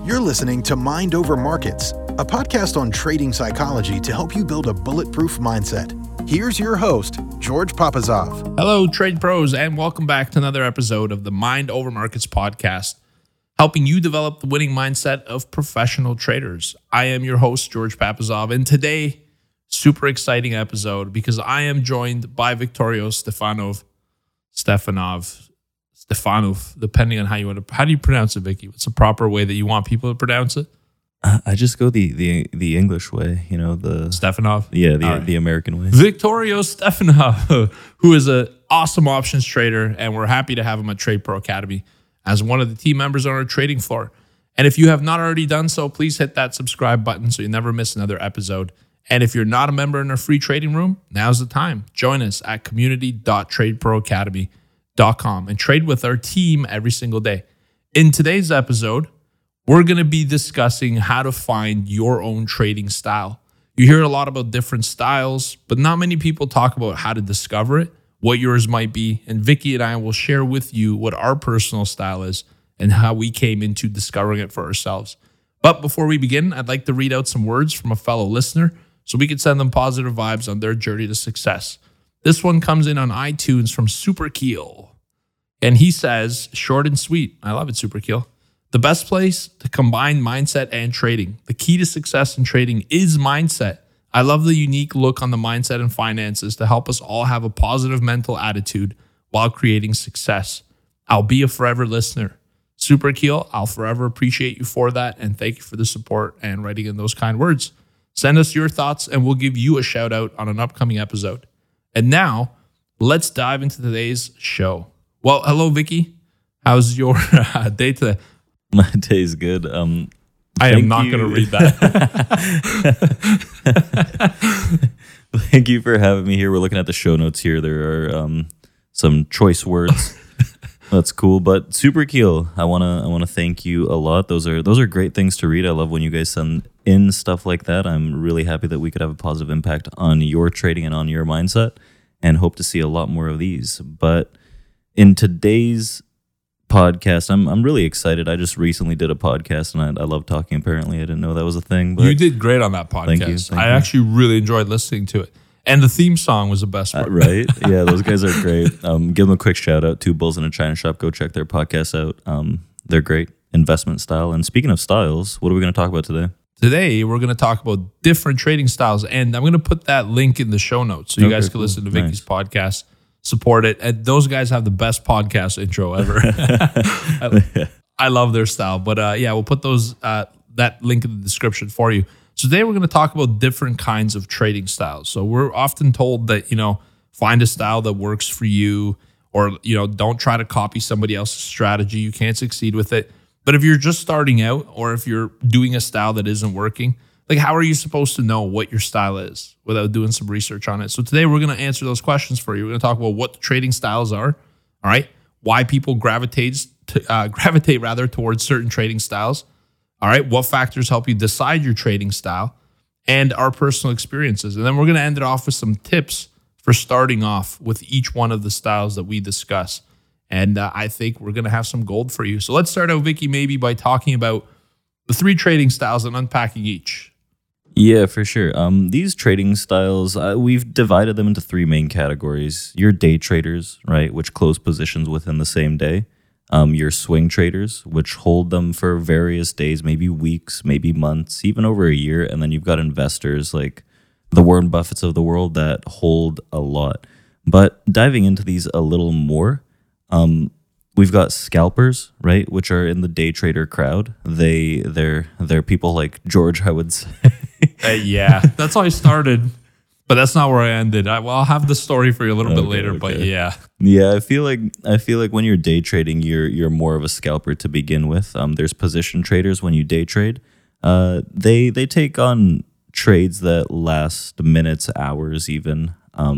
You're listening to Mind Over Markets, a podcast on trading psychology to help you build a bulletproof mindset. Here's your host, George Papazov. Hello, trade pros, and welcome back to another episode of the Mind Over Markets podcast, helping you develop the winning mindset of professional traders. I am your host, George Papazov, and today, super exciting episode because I am joined by Victorio Stefanov, depending on how you want to. How do you pronounce it, Vicky? What's the proper way that you want people to pronounce it? I just go the English way, the Stefanov? Yeah, the American way. Victorio Stefanov, who is an awesome options trader, and we're happy to have him at Trade Pro Academy as one of the team members on our trading floor. And if you have not already done so, please hit that subscribe button so you never miss another episode. And if you're not a member in our free trading room, now's the time. Join us at community.tradeproacademy.com and trade with our team every single day. In today's episode, we're going to be discussing how to find your own trading style. You hear a lot about different styles, but not many people talk about how to discover it, what yours might be. And Vicky and I will share with you what our personal style is and how we came into discovering it for ourselves. But before we begin, I'd like to read out some words from a fellow listener so we can send them positive vibes on their journey to success. This one comes in on iTunes from Super Keel. And he says, short and sweet. I love it, Super Keel. The best place to combine mindset and trading. The key to success in trading is mindset. I love the unique look on the mindset and finances to help us all have a positive mental attitude while creating success. I'll be a forever listener. Super Keel, I'll forever appreciate you for that. And thank you for the support and writing in those kind words. Send us your thoughts and we'll give you a shout out on an upcoming episode. And now, let's dive into today's show. Well, hello, Vicky. How's your day today? My day's good. I am not going to read that. Thank you for having me here. We're looking at the show notes here. There are some choice words. That's cool. But Super Keel, I wanna thank you a lot. Those are great things to read. I love when you guys send in stuff like that. I'm really happy that we could have a positive impact on your trading and on your mindset, and hope to see a lot more of these. But in today's podcast, I'm really excited. I just recently did a podcast, and I love talking. Apparently, I didn't know that was a thing. But you did great on that podcast. Thank you. I actually really enjoyed listening to it. And the theme song was the best part. Right? Yeah, those guys are great. Give them a quick shout out. Two Bulls in a China Shop. Go check their podcast out. They're great. Investment style. And speaking of styles, what are we going to talk about today? Today, we're going to talk about different trading styles. And I'm going to put that link in the show notes so you guys can listen to Vicky's podcast, support it. And those guys have the best podcast intro ever. I love their style. But yeah, we'll put those that link in the description for you. So today we're going to talk about different kinds of trading styles. So we're often told that, find a style that works for you, or, don't try to copy somebody else's strategy. You can't succeed with it. But if you're just starting out, or if you're doing a style that isn't working, like, how are you supposed to know what your style is without doing some research on it? So today we're going to answer those questions for you. We're going to talk about what the trading styles are, all right? Why people gravitate towards certain trading styles. All right, what factors help you decide your trading style, and our personal experiences. And then we're going to end it off with some tips for starting off with each one of the styles that we discuss. And I think we're going to have some gold for you. So let's start out, Vicky, maybe by talking about the three trading styles and unpacking each. Yeah, for sure. These trading styles, we've divided them into three main categories. Your day traders, right, which close positions within the same day. Your swing traders, which hold them for various days, maybe weeks, maybe months, even over a year. And then you've got investors like the Warren Buffetts of the world that hold a lot. But diving into these a little more, we've got scalpers, right, which are in the day trader crowd. They're people like George, I would say. Yeah, that's how I started. But that's not where I ended. I'll have the story for you a little bit later. Okay. But yeah, I feel like when you're day trading, you're more of a scalper to begin with. There's position traders when you day trade. They take on trades that last minutes, hours, even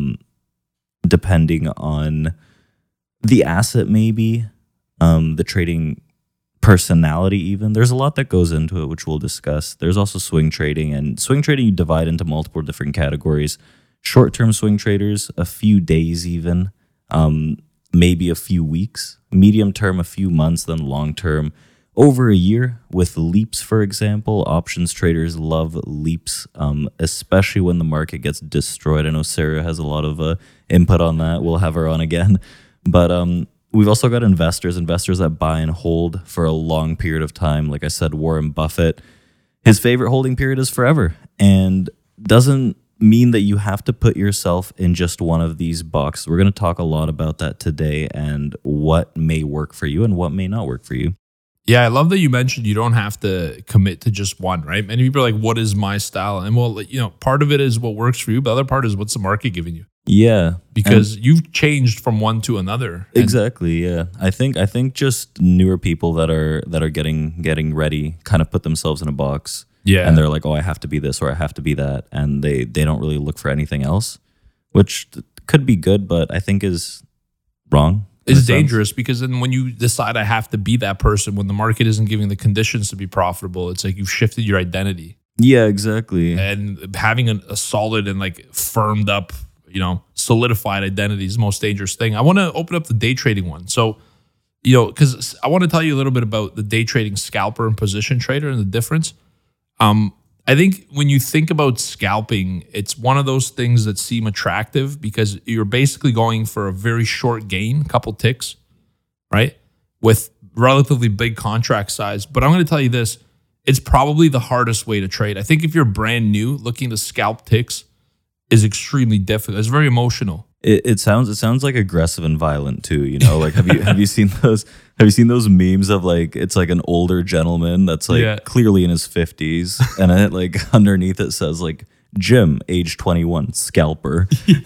depending on the asset, maybe the trading personality even. There's a lot that goes into it, which we'll discuss. There's also swing trading, and swing trading you divide into multiple different categories. Short-term swing traders, a few days even, maybe a few weeks. Medium term, a few months, then long term, over a year with leaps, for example. Options traders love leaps, especially when the market gets destroyed. I know Sarah has a lot of input on that. We'll have her on again. But we've also got investors that buy and hold for a long period of time. Like I said, Warren Buffett, his favorite holding period is forever, and doesn't mean that you have to put yourself in just one of these boxes. We're going to talk a lot about that today and what may work for you and what may not work for you. Yeah, I love that you mentioned you don't have to commit to just one, right? Many people are like, what is my style? And well, part of it is what works for you, but the other part is what's the market giving you? Yeah. Because you've changed from one to another. Exactly, yeah. I think just newer people that are getting ready kind of put themselves in a box. Yeah. And they're like, oh, I have to be this or I have to be that. And they don't really look for anything else, which could be good, but I think is wrong. It's dangerous because then when you decide I have to be that person, when the market isn't giving the conditions to be profitable, it's like you've shifted your identity. Yeah, exactly. And having a solid and like firmed up, solidified identity is the most dangerous thing. I want to open up the day trading one. So, because I want to tell you a little bit about the day trading scalper and position trader and the difference. I think when you think about scalping, it's one of those things that seem attractive because you're basically going for a very short gain, a couple ticks, right? With relatively big contract size. But I'm going to tell you this, it's probably the hardest way to trade. I think if you're brand new, looking to scalp ticks is extremely difficult. It's very emotional. It sounds like aggressive and violent too, like have you seen those memes of like it's like an older gentleman that's like clearly in his 50s and it like underneath it says like Jim, age 21, scalper.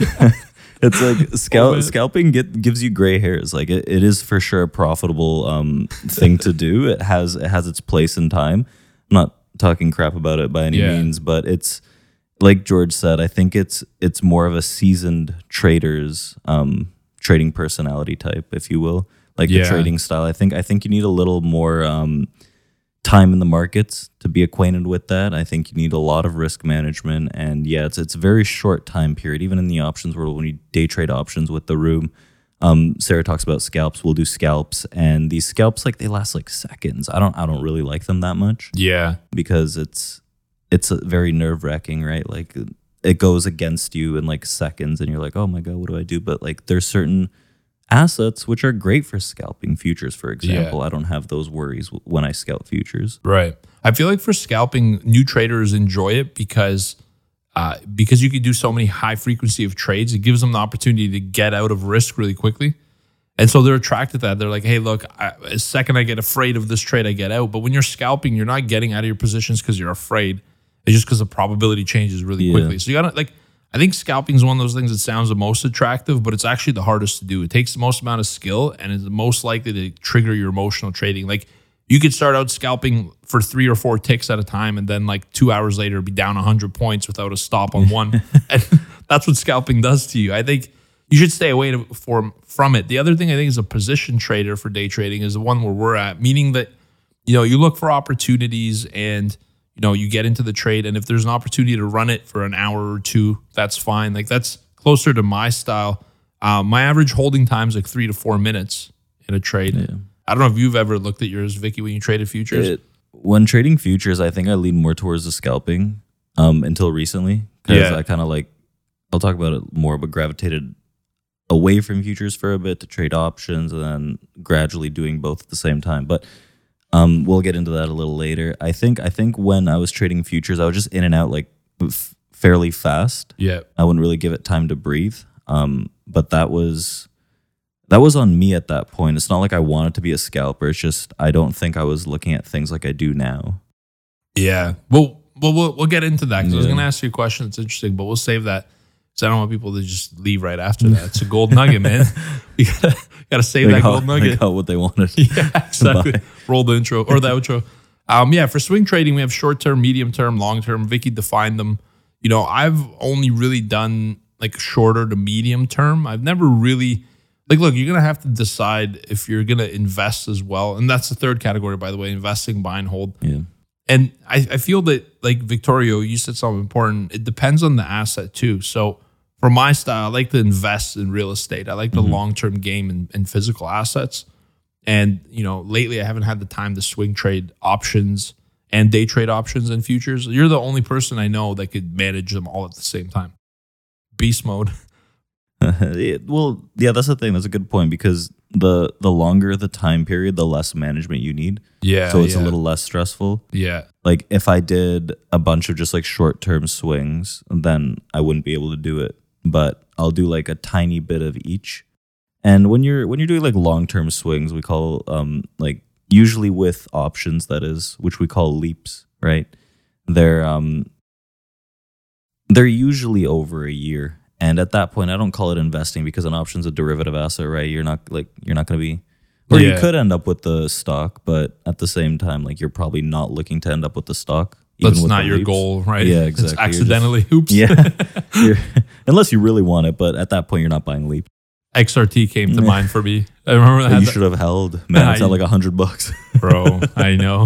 It's like scalping gives you gray hairs. Like it is for sure a profitable thing to do. It has its place in time. I'm not talking crap about it by any means, but it's like George said, I think it's more of a seasoned trader's trading personality type, if you will, like the trading style. I think you need a little more time in the markets to be acquainted with that. I think you need a lot of risk management, and it's a very short time period. Even in the options world, when you day trade options with the room, Sarah talks about scalps. We'll do scalps, and these scalps they last like seconds. I don't really like them that much. Yeah, because it's very nerve-wracking, right? Like it goes against you in like seconds and you're like, oh my God, what do I do? But like there's certain assets which are great for scalping. Futures, for example. I don't have those worries when I scalp futures. Right. I feel like for scalping, new traders enjoy it because you can do so many high frequency of trades. It gives them the opportunity to get out of risk really quickly. And so they're attracted to that. They're like, hey, look, the second I get afraid of this trade, I get out. But when you're scalping, you're not getting out of your positions because you're afraid. It's just because the probability changes really quickly. So you got to I think scalping is one of those things that sounds the most attractive, but it's actually the hardest to do. It takes the most amount of skill and is the most likely to trigger your emotional trading. Like you could start out scalping for 3 or 4 ticks at a time and then like 2 hours later be down 100 points without a stop on one. And that's what scalping does to you. I think you should stay away from it. The other thing I think is a position trader for day trading is the one where we're at, meaning that, you look for opportunities and, you get into the trade. And if there's an opportunity to run it for an hour or two, that's fine. Like that's closer to my style. My average holding time is like 3 to 4 minutes in a trade. Yeah. I don't know if you've ever looked at yours, Vicky, when you traded futures. When trading futures, I think I lean more towards the scalping until recently. Because I kind of I'll talk about it more, but gravitated away from futures for a bit to trade options and then gradually doing both at the same time. But we'll get into that a little later. I think when I was trading futures, I was just in and out fairly fast. Yeah. I wouldn't really give it time to breathe. But that was on me at that point. It's not like I wanted to be a scalper. It's just I don't think I was looking at things like I do now. Yeah. Well, we'll get into that because I was going to ask you a question that's interesting, but we'll save that because I don't want people to just leave right after that. It's a gold nugget, man. We gotta save that gold nugget. They got what they wanted. Yeah, exactly. Roll the intro or the outro. For swing trading, we have short term, medium term, long term. Vicky defined them. I've only really done like shorter to medium term. I've never really look, you're gonna have to decide if you're gonna invest as well, and that's the third category, by the way, investing, buy and hold. Yeah. And I feel that, like Victorio, you said something important. It depends on the asset too. So for my style, I like to invest in real estate. I like the long-term game in physical assets. And, lately I haven't had the time to swing trade options and day trade options and futures. You're the only person I know that could manage them all at the same time. Beast mode. Well, yeah, that's the thing. That's a good point, because the longer the time period, the less management you need. Yeah. So it's a little less stressful. Yeah. Like if I did a bunch of just like short-term swings, then I wouldn't be able to do it. But I'll do like a tiny bit of each. And when you're doing like long-term swings, we call like usually with options, that is, which we call leaps, right? They're usually over a year. And at that point, I don't call it investing, because an option's a derivative asset, right? You're not going to be, or you could end up with the stock, but at the same time, like you're probably not looking to end up with the stock. That's not your goal, right? Yeah, exactly. It's accidentally, oops. Yeah, unless you really want it, but at that point, you're not buying leap. XRT came to mind for me. I remember that. You should have held. Man, it's at like $100. Bro, I know.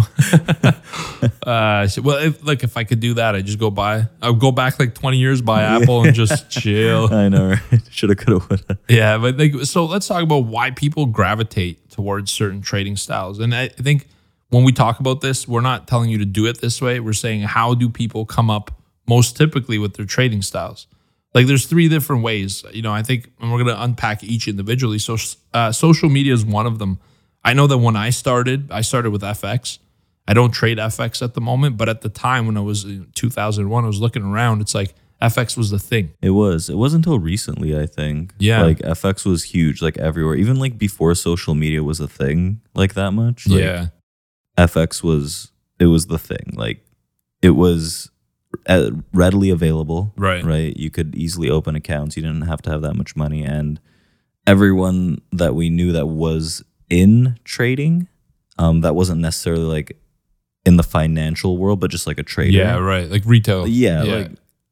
If I could do that, I'd just I would go back like 20 years, buy Apple, and just chill. I know, right? Shoulda, coulda, woulda. Yeah, but so let's talk about why people gravitate towards certain trading styles. And I think when we talk about this, we're not telling you to do it this way. We're saying, how do people come up most typically with their trading styles? Like there's 3 different ways, I think, and we're going to unpack each individually. So social media is one of them. I know that when I started with FX. I don't trade FX at the moment, but at the time when I was in 2001, I was looking around. It's like FX was the thing. It was until recently, I think. Yeah. Like FX was huge, like everywhere. Even like before social media was a thing like that much. Like, yeah. FX was the thing. Like it was readily available, right? You could easily open accounts. You didn't have to have that much money, and everyone that we knew that was in trading, that wasn't necessarily like in the financial world, but just like a trader. Yeah, right. Like retail. Yeah. Like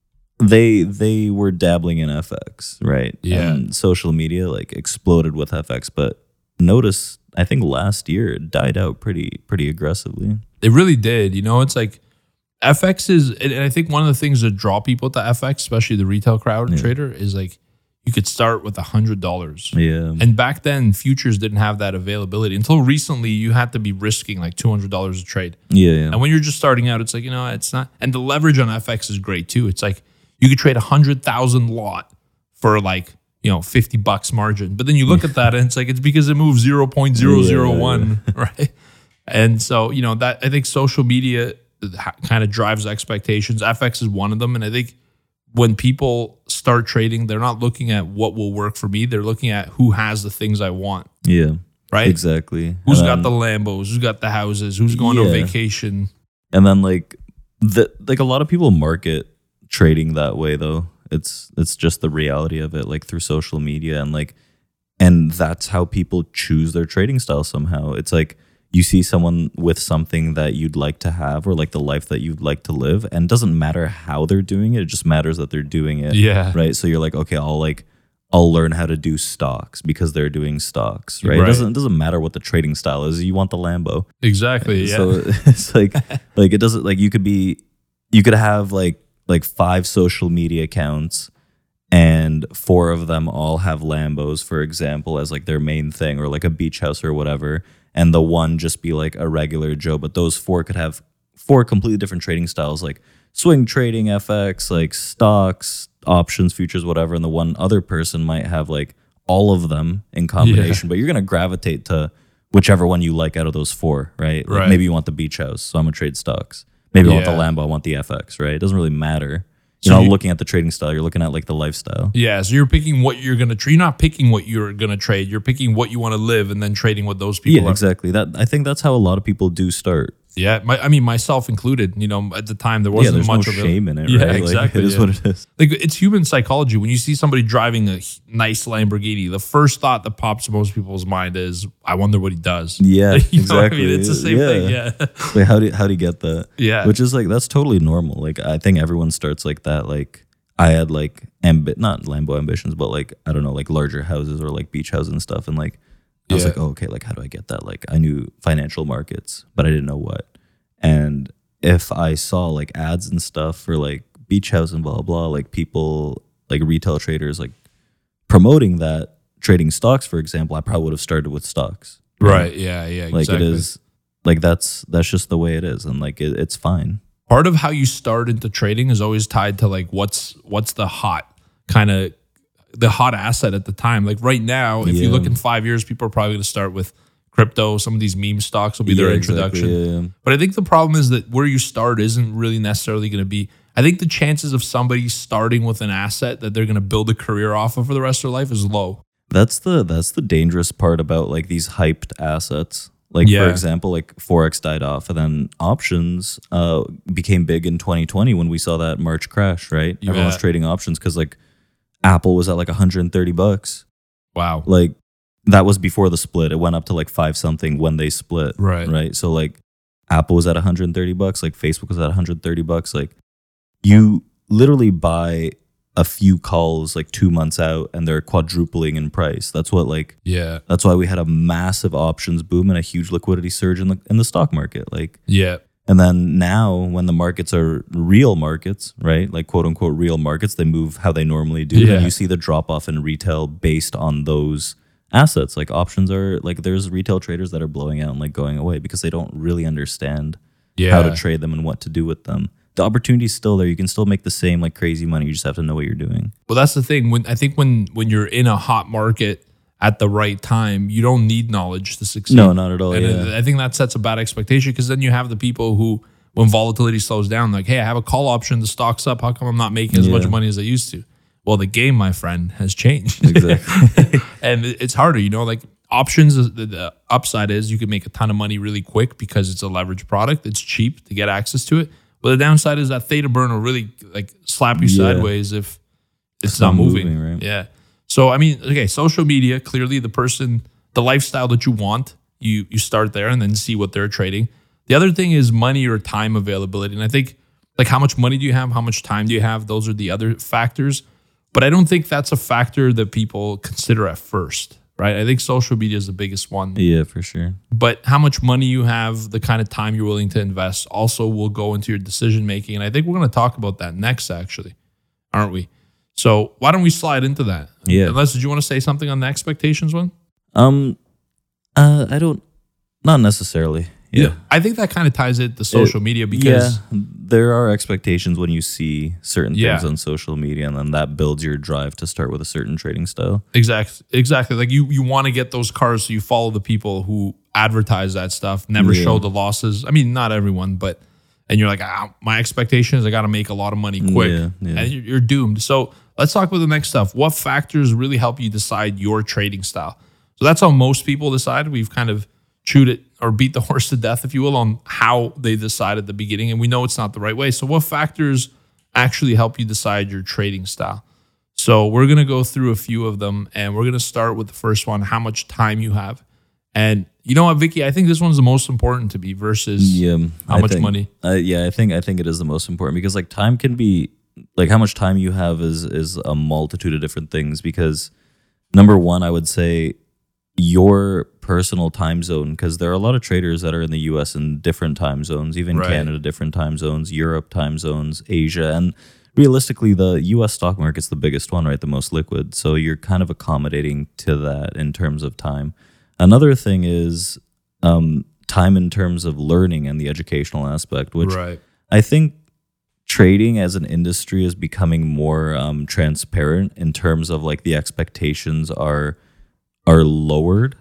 they were dabbling in FX, right? Yeah. And social media like exploded with FX, but notice I think last year it died out pretty aggressively. It really did. It's like FX is, and I think one of the things that draw people to FX, especially the retail crowd trader, is like you could start with $100. Yeah. And back then, futures didn't have that availability. Until recently, you had to be risking like $200 a trade. Yeah. And when you're just starting out, it's like, it's not. And the leverage on FX is great too. It's like you could trade 100,000 lot for like, $50 margin. But then you look at that and it's like, it's because it moves 0.001, right? And so, that I think social media kind of drives expectations. FX is one of them. And I think when people start trading, they're not looking at what will work for me. They're looking at who has the things I want. Yeah. Right? Exactly. Who's got the Lambos? Who's got the houses? Who's going on vacation? And then like a lot of people market trading that way though. It's just the reality of it, like through social media, and that's how people choose their trading style somehow. It's like you see someone with something that you'd like to have, or like the life that you'd like to live, and it doesn't matter how they're doing it. It just matters that they're doing it. Yeah. Right. So you're like, okay, I'll learn how to do stocks because they're doing stocks. Right. It doesn't matter what the trading style is. You want the Lambo. Exactly. Yeah. So it's like it doesn't, like you could have like 5 social media accounts and 4 of them all have Lambos, for example, as like their main thing, or like a beach house or whatever. And the one just be like a regular Joe, but those 4 could have 4 completely different trading styles, like swing trading, FX, like stocks, options, futures, whatever. And the one other person might have like all of them in combination, but you're going to gravitate to whichever one you like out of those 4, right? Like maybe you want the beach house, so I'm going to trade stocks. Maybe I want the Lambo, I want the FX, right? It doesn't really matter. You're not looking at the trading style. You're looking at like the lifestyle. Yeah, so you're picking what you're going to trade. You're not picking what you're going to trade. You're picking what you want to live and then trading what those people are. Yeah, exactly. I think that's how a lot of people do start. Yeah, myself included. At the time there wasn't much no of shame in it. Yeah, right? exactly. It is what it is. Like it's human psychology. When you see somebody driving a nice Lamborghini, the first thought that pops in most people's mind is, "I wonder what he does." Yeah, exactly. I mean? It's the same thing. Yeah. Like how do you get that? Yeah, which is like that's totally normal. Like I think everyone starts like that. Like I had like not Lambo ambitions, but like I don't know, like larger houses or like beach houses and stuff, and like I was like, oh, okay, like how do I get that? Like I knew financial markets, but I didn't know what. And if I saw like ads and stuff for like beach house and blah, blah, like people, like retail traders, like promoting that, trading stocks, for example, I probably would have started with stocks. Right. Yeah. Yeah. Like Exactly. it is, like that's just the way it is, and like it's fine. Part of how you start into trading is always tied to like what's the hot asset at the time. Like right now, if you look in 5 years, people are probably going to start with crypto. Some of these meme stocks will be their introduction. Exactly, But I think the problem is that where you start isn't really necessarily going to be. I think the chances of somebody starting with an asset that they're going to build a career off of for the rest of their life is low. That's the dangerous part about like these hyped assets. Like for example, like Forex died off, and then options became big in 2020 when we saw that March crash. Right, everyone was trading options because like Apple was at like $130. Wow. Like that was before the split. It went up to like 5 something when they split. Right. So like Apple was at $130. Like Facebook was at $130. Like you literally buy a few calls like 2 months out and they're quadrupling in price. That's what like, that's why we had a massive options boom and a huge liquidity surge in the stock market. Like, and then now when the markets are real markets, right? Like quote unquote real markets, they move how they normally do. And you see the drop off in retail based on those assets. Like options are like, there's retail traders that are blowing out and like going away because they don't really understand how to trade them and what to do with them. The opportunity is still there. You can still make the same like crazy money. You just have to know what you're doing. Well, that's the thing. When you're in a hot market at the right time, you don't need knowledge to succeed. No, not at all. And I think that sets a bad expectation because then you have the people who, when volatility slows down, like, hey, I have a call option, the stock's up. How come I'm not making as much money as I used to? Well, the game, my friend, has changed. Exactly. And it's harder, like options, the upside is you can make a ton of money really quick because it's a leveraged product. It's cheap to get access to it. But the downside is that theta burn will really like slap you sideways if it's not moving. Right? Yeah. So, I mean, okay, social media, clearly the lifestyle that you want, you start there and then see what they're trading. The other thing is money or time availability. And I think like how much money do you have? How much time do you have? Those are the other factors. But I don't think that's a factor that people consider at first, right? I think social media is the biggest one. Yeah, for sure. But how much money you have, the kind of time you're willing to invest also will go into your decision making. And I think we're going to talk about that next, actually, aren't we? So why don't we slide into that? Yeah. Unless, did you want to say something on the expectations one? I don't, not necessarily. Yeah. I think that kind of ties it to social media because there are expectations when you see certain things on social media, and then that builds your drive to start with a certain trading style. Exactly. Like you want to get those cars, so you follow the people who advertise that stuff, never show the losses. I mean, not everyone, but and you're like, my expectation is I got to make a lot of money quick, and you're doomed. So let's talk about the next stuff. What factors really help you decide your trading style? So that's how most people decide. We've kind of chewed it or beat the horse to death, if you will, on how they decide at the beginning. And we know it's not the right way. So what factors actually help you decide your trading style? So we're going to go through a few of them, and we're going to start with the first one, how much time you have. And you know what, Vicky, I think this one's the most important to me versus how much money. I think it is the most important because like time can be like how much time you have is a multitude of different things. Because number one, I would say your personal time zone, because there are a lot of traders that are in the US in different time zones, even Canada, different time zones, Europe time zones, Asia. And realistically, the US stock market's the biggest one, right? The most liquid. So you're kind of accommodating to that in terms of time. Another thing is time in terms of learning and the educational aspect, which I think trading as an industry is becoming more transparent in terms of like the expectations are lowered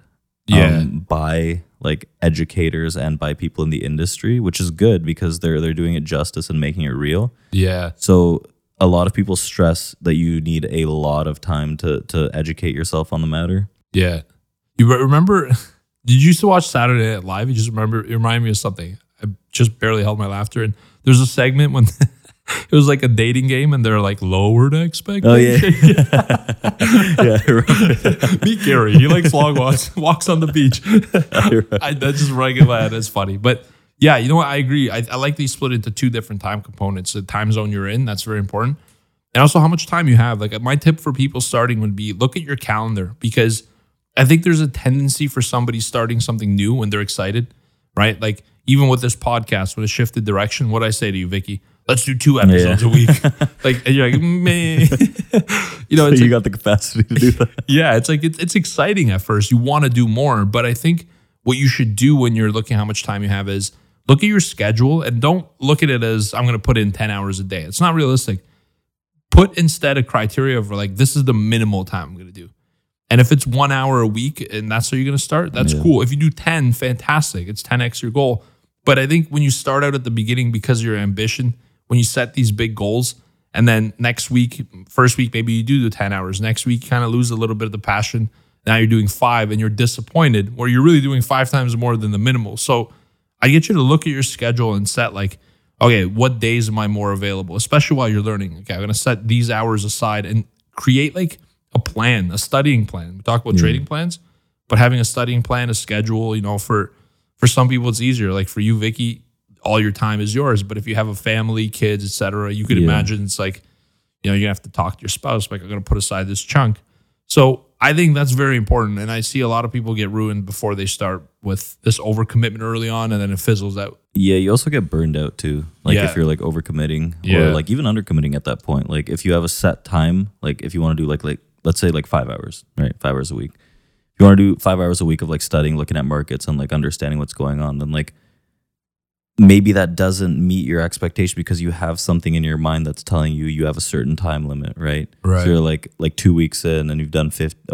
by like educators and by people in the industry, which is good because they're doing it justice and making it real. Yeah. So a lot of people stress that you need a lot of time to educate yourself on the matter. Yeah. You remember, did you used to watch Saturday Night Live? You just remember, it reminded me of something. I just barely held my laughter. And there's a segment when it was like a dating game and they're like lowered expectations. Oh, yeah. I remember. Meet Gary. He likes long walks on the beach. That's just running in my head. It's funny. But yeah, you know what? I agree. I like these split into two different time components. The time zone you're in, that's very important. And also how much time you have. Like my tip for people starting would be look at your calendar, because I think there's a tendency for somebody starting something new when they're excited, right? Like even with this podcast, when it shifted direction, what I say to you, Vicky? Let's do 2 episodes a week. Like, and you're like, man. You know, so you got the capacity to do that. Yeah, it's like, it's exciting at first. You want to do more. But I think what you should do when you're looking how much time you have is look at your schedule and don't look at it as I'm going to put in 10 hours a day. It's not realistic. Put instead a criteria of like, this is the minimal time I'm going to do. And if it's 1 hour a week and that's how you're going to start, that's cool. If you do 10, fantastic. It's 10x your goal. But I think when you start out at the beginning because of your ambition, when you set these big goals, and then next week, first week, maybe you do 10 hours. Next week, you kind of lose a little bit of the passion. Now you're doing 5 and you're disappointed, where you're really doing 5 times more than the minimal. So I get you to look at your schedule and set like, okay, what days am I more available? Especially while you're learning. Okay, I'm going to set these hours aside and create like a plan, a studying plan. We talk about trading plans, but having a studying plan, a schedule, for some people it's easier. Like for you, Vicky, all your time is yours. But if you have a family, kids, etc., you could imagine it's like, you're gonna have to talk to your spouse. Like, I'm gonna put aside this chunk. So I think that's very important. And I see a lot of people get ruined before they start with this overcommitment early on, and then it fizzles out. Yeah, you also get burned out too. Like if you're like overcommitting or like even undercommitting at that point. Like if you have a set time, like if you want to do like let's say like 5 hours, right? 5 hours a week. If you want to do 5 hours a week of like studying, looking at markets and like understanding what's going on, then like maybe that doesn't meet your expectation because you have something in your mind that's telling you have a certain time limit, right? Right. So you're like 2 weeks in and you've done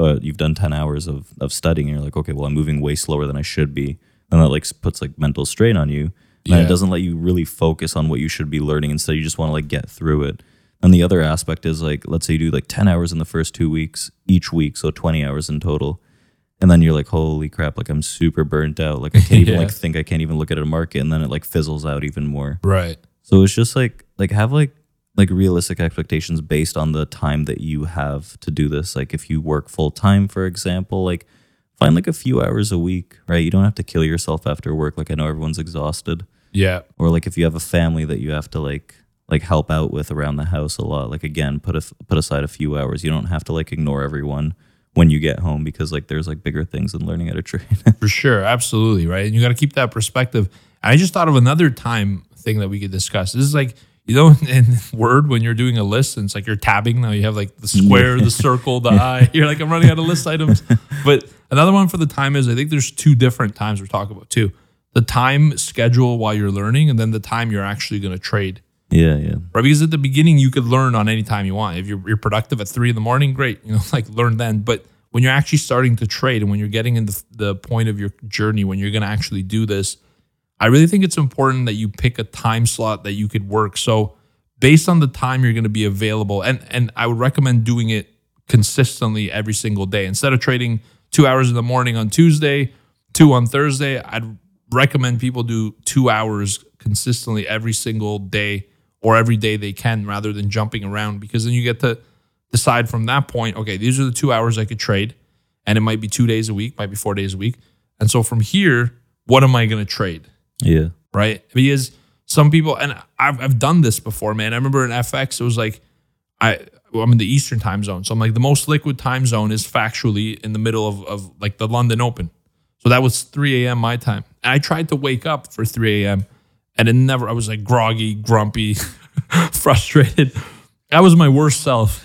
10 hours of studying and you're like, okay, well, I'm moving way slower than I should be. And that like puts like mental strain on you. And it doesn't let you really focus on what you should be learning. Instead, you just want to like get through it. And the other aspect is like, let's say you do like 10 hours in the first 2 weeks each week, so 20 hours in total. And then you're like, holy crap, like I'm super burnt out. Like I can't even think I can't even look at a market, and then it like fizzles out even more. Right. So it's just like have like realistic expectations based on the time that you have to do this. Like if you work full time, for example, like find like a few hours a week, right? You don't have to kill yourself after work. Like I know everyone's exhausted. Yeah. Or like if you have a family that you have to like help out with around the house a lot, like again, put aside a few hours. You don't have to like ignore everyone when you get home because like there's like bigger things than learning how to trade. For sure. Absolutely. Right. And you got to keep that perspective. I just thought of another time thing that we could discuss. This is like, in Word, when you're doing a list and it's like you're tabbing, now you have like the square, the circle, the eye. You're like, I'm running out of list items. But another one for the time is I think there's 2 different times we're talking about too. The time schedule while you're learning and then the time you're actually going to trade. Yeah. Right, because at the beginning you could learn on any time you want. If you're productive at 3 a.m, great, like learn then. But when you're actually starting to trade and when you're getting in the point of your journey, when you're going to actually do this, I really think it's important that you pick a time slot that you could work. So based on the time you're going to be available, and I would recommend doing it consistently every single day. Instead of trading 2 hours in the morning on Tuesday, 2 on Thursday, I'd recommend people do 2 hours consistently every single day or every day they can, rather than jumping around, because then you get to decide from that point, okay, these are the 2 hours I could trade, and it might be 2 days a week, might be 4 days a week. And so from here, what am I going to trade? Yeah. Right? Because some people, and I've done this before, man. I remember in FX, it was like, I'm in the Eastern time zone. So I'm like, the most liquid time zone is factually in the middle of like the London Open. So that was 3 a.m. my time. And I tried to wake up for 3 a.m. and I was like groggy, grumpy, frustrated. That was my worst self,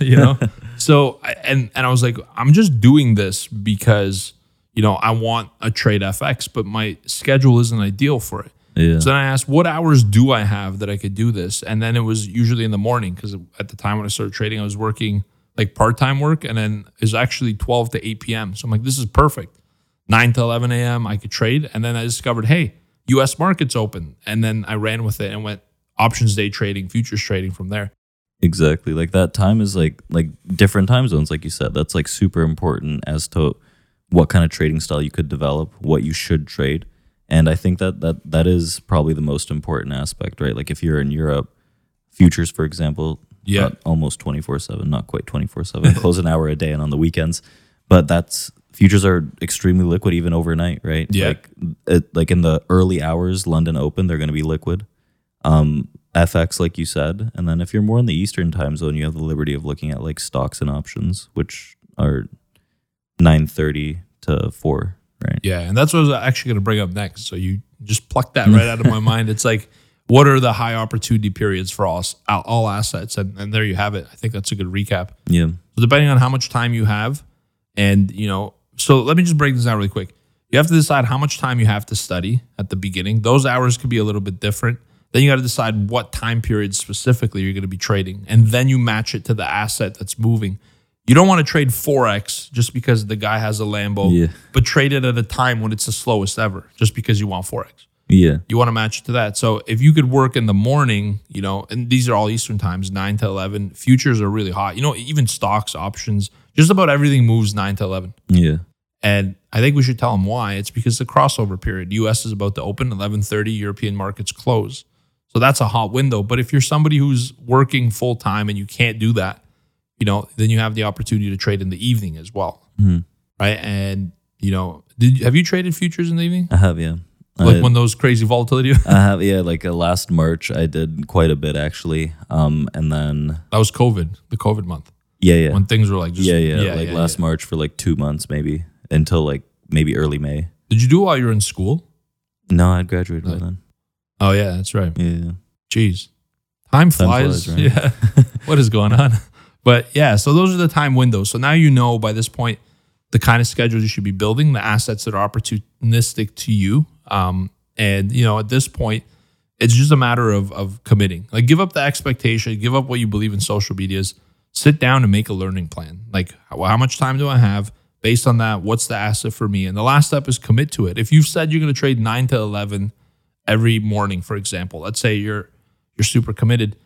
So, and I was like, I'm just doing this because, I want a trade FX, but my schedule isn't ideal for it. Yeah. So then I asked, what hours do I have that I could do this? And then it was usually in the morning, because at the time when I started trading, I was working like part-time work, and then it was actually 12 to 8 p.m. So I'm like, this is perfect. 9 to 11 a.m. I could trade. And then I discovered, hey, U.S. markets open. And then I ran with it and went options day trading, futures trading from there. Exactly. Like that time is like different time zones, like you said. That's like super important as to what kind of trading style you could develop, what you should trade. And I think that is probably the most important aspect, right? Like if you're in Europe, futures, for example, almost 24/7, not quite 24/7, close an hour a day and on the weekends. But futures are extremely liquid even overnight, right? Yeah. Like in the early hours, London Open, they're going to be liquid. FX, like you said. And then if you're more in the Eastern time zone, you have the liberty of looking at like stocks and options, which are 9:30 to 4. Right. Yeah, and that's what I was actually going to bring up next. So you just plucked that right out of my mind. It's like, what are the high opportunity periods for all assets? And there you have it. I think that's a good recap. Yeah. So depending on how much time you have, and so let me just break this down really quick. You have to decide how much time you have to study at the beginning. Those hours could be a little bit different. Then you got to decide what time period specifically you're going to be trading. And then you match it to the asset that's moving. You don't want to trade Forex just because the guy has a Lambo, but trade it at a time when it's the slowest ever, just because you want Forex. Yeah. You want to match it to that. So if you could work in the morning, and these are all Eastern times, 9 to 11, futures are really hot. Even stocks, options, just about everything moves 9 to 11. Yeah. And I think we should tell them why. It's because the crossover period. US is about to open, 11:30, European markets close. So that's a hot window. But if you're somebody who's working full time and you can't do that, then you have the opportunity to trade in the evening as well. Mm-hmm. Right. And, have you traded futures in the evening? I have, yeah. Like when those crazy volatility? I have, yeah. Like last March, I did quite a bit actually. And then. That was COVID, the COVID month. Yeah. When things were like just. Yeah. Last March for like 2 months maybe until like maybe early May. Did you do it while you were in school? No, I'd graduated by then. Oh, yeah, that's right. Yeah. Jeez. Time flies. Right? Yeah. What is going on? But yeah, so those are the time windows. So now you know by this point the kind of schedules you should be building, the assets that are opportunistic to you. And, at this point, it's just a matter of committing. Like give up the expectation, give up what you believe in social medias, sit down and make a learning plan. Like how much time do I have? Based on that, what's the asset for me? And the last step is commit to it. If you've said you're going to trade 9 to 11 every morning, for example, let's say you're super committed,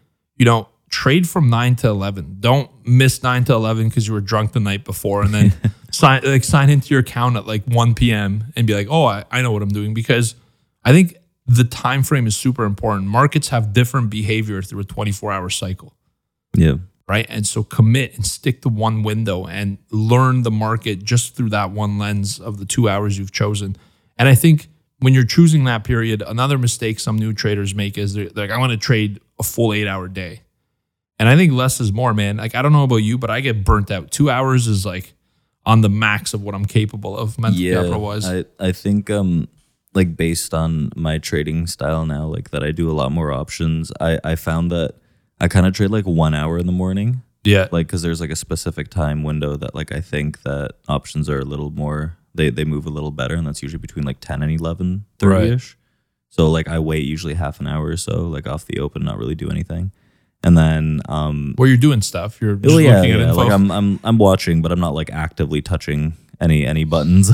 trade from 9 to 11. Don't miss 9 to 11 because you were drunk the night before and then sign into your account at like 1 p.m. and be like, oh, I know what I'm doing. Because I think the time frame is super important. Markets have different behavior through a 24-hour cycle. Yeah. Right. And so commit and stick to one window and learn the market just through that one lens of the 2 hours you've chosen. And I think when you're choosing that period, another mistake some new traders make is they're like, I want to trade a full 8-hour day. And I think less is more, man. Like, I don't know about you, but I get burnt out. 2 hours is like on the max of what I'm capable of mental capital-wise. I think like based on my trading style now, like that I do a lot more options, I found that I kind of trade like 1 hour in the morning. Yeah. Like, because there's like a specific time window that like I think that options are a little more, they move a little better. And that's usually between like 10 and 11:30-ish. Right. So like I wait usually half an hour or so, like off the open, not really do anything. And then well, you're doing stuff. You're just looking at info. Like I'm watching, but I'm not like actively touching any buttons.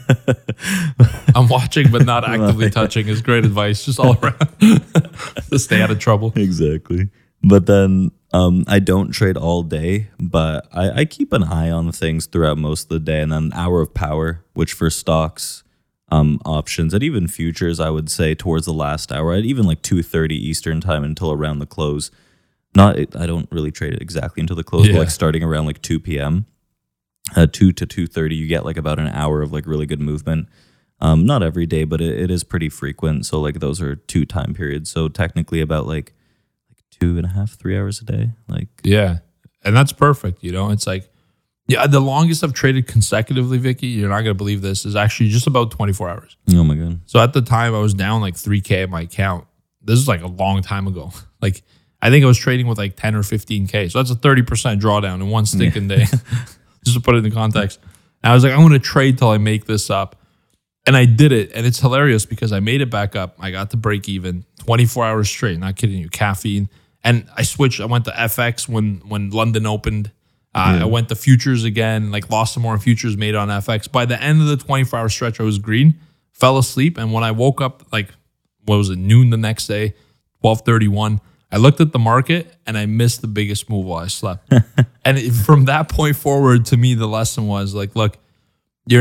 I'm watching, but not actively touching is great advice, just all around to stay out of trouble. Exactly. But then I don't trade all day, but I keep an eye on things throughout most of the day. And then an hour of power, which for stocks, options, and even futures, I would say towards the last hour, I'd even like 2:30 Eastern time until around the close. I don't really trade it exactly until the close, but like starting around like 2 p.m., 2 to 2:30, you get like about an hour of like really good movement. Not every day, but it is pretty frequent. So like those are 2 time periods. So technically about like 2.5, 3 hours a day. Like, yeah. And that's perfect. It's like, the longest I've traded consecutively, Vicky, you're not going to believe this, is actually just about 24 hours. Oh my God. So at the time I was down like 3K in my account. This is like a long time ago. Like, I think I was trading with like 10 or 15K. So that's a 30% drawdown in one stinking day. Just to put it in context. And I was like, I'm going to trade till I make this up. And I did it. And it's hilarious because I made it back up. I got to break even 24 hours straight. Not kidding you. Caffeine. And I switched. I went to FX when London opened. I went to futures again, like lost some more futures made on FX. By the end of the 24-hour stretch, I was green, fell asleep. And when I woke up, like, what was it, noon the next day, 12:31, I looked at the market and I missed the biggest move while I slept. And from that point forward, to me, the lesson was like, look, you're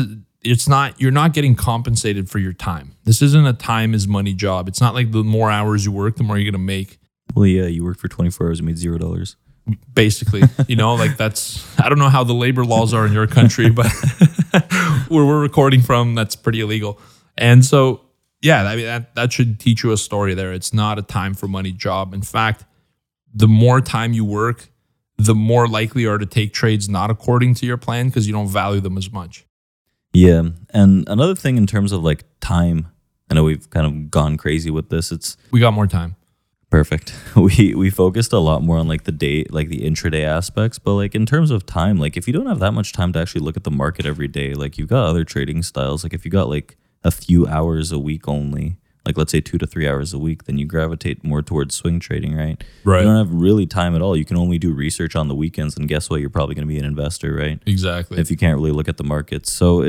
not getting compensated for your time. This isn't a time is money job. It's not like the more hours you work, the more you're going to make. Well, yeah, you worked for 24 hours and made $0. Basically, like that's, I don't know how the labor laws are in your country, but where we're recording from, that's pretty illegal. And so, yeah, I mean, that should teach you a story there. It's not a time for money job. In fact, the more time you work, the more likely you are to take trades not according to your plan because you don't value them as much. Yeah. And another thing in terms of like time, I know we've kind of gone crazy with this. We got more time. Perfect. We focused a lot more on like the day, like the intraday aspects, but like in terms of time, like if you don't have that much time to actually look at the market every day, like you've got other trading styles. Like if you got like a few hours a week only, like let's say 2 to 3 hours a week, then you gravitate more towards swing trading, right? Right. You don't have really time at all. You can only do research on the weekends, and guess what? You're probably going to be an investor, right? Exactly. If you can't really look at the markets. So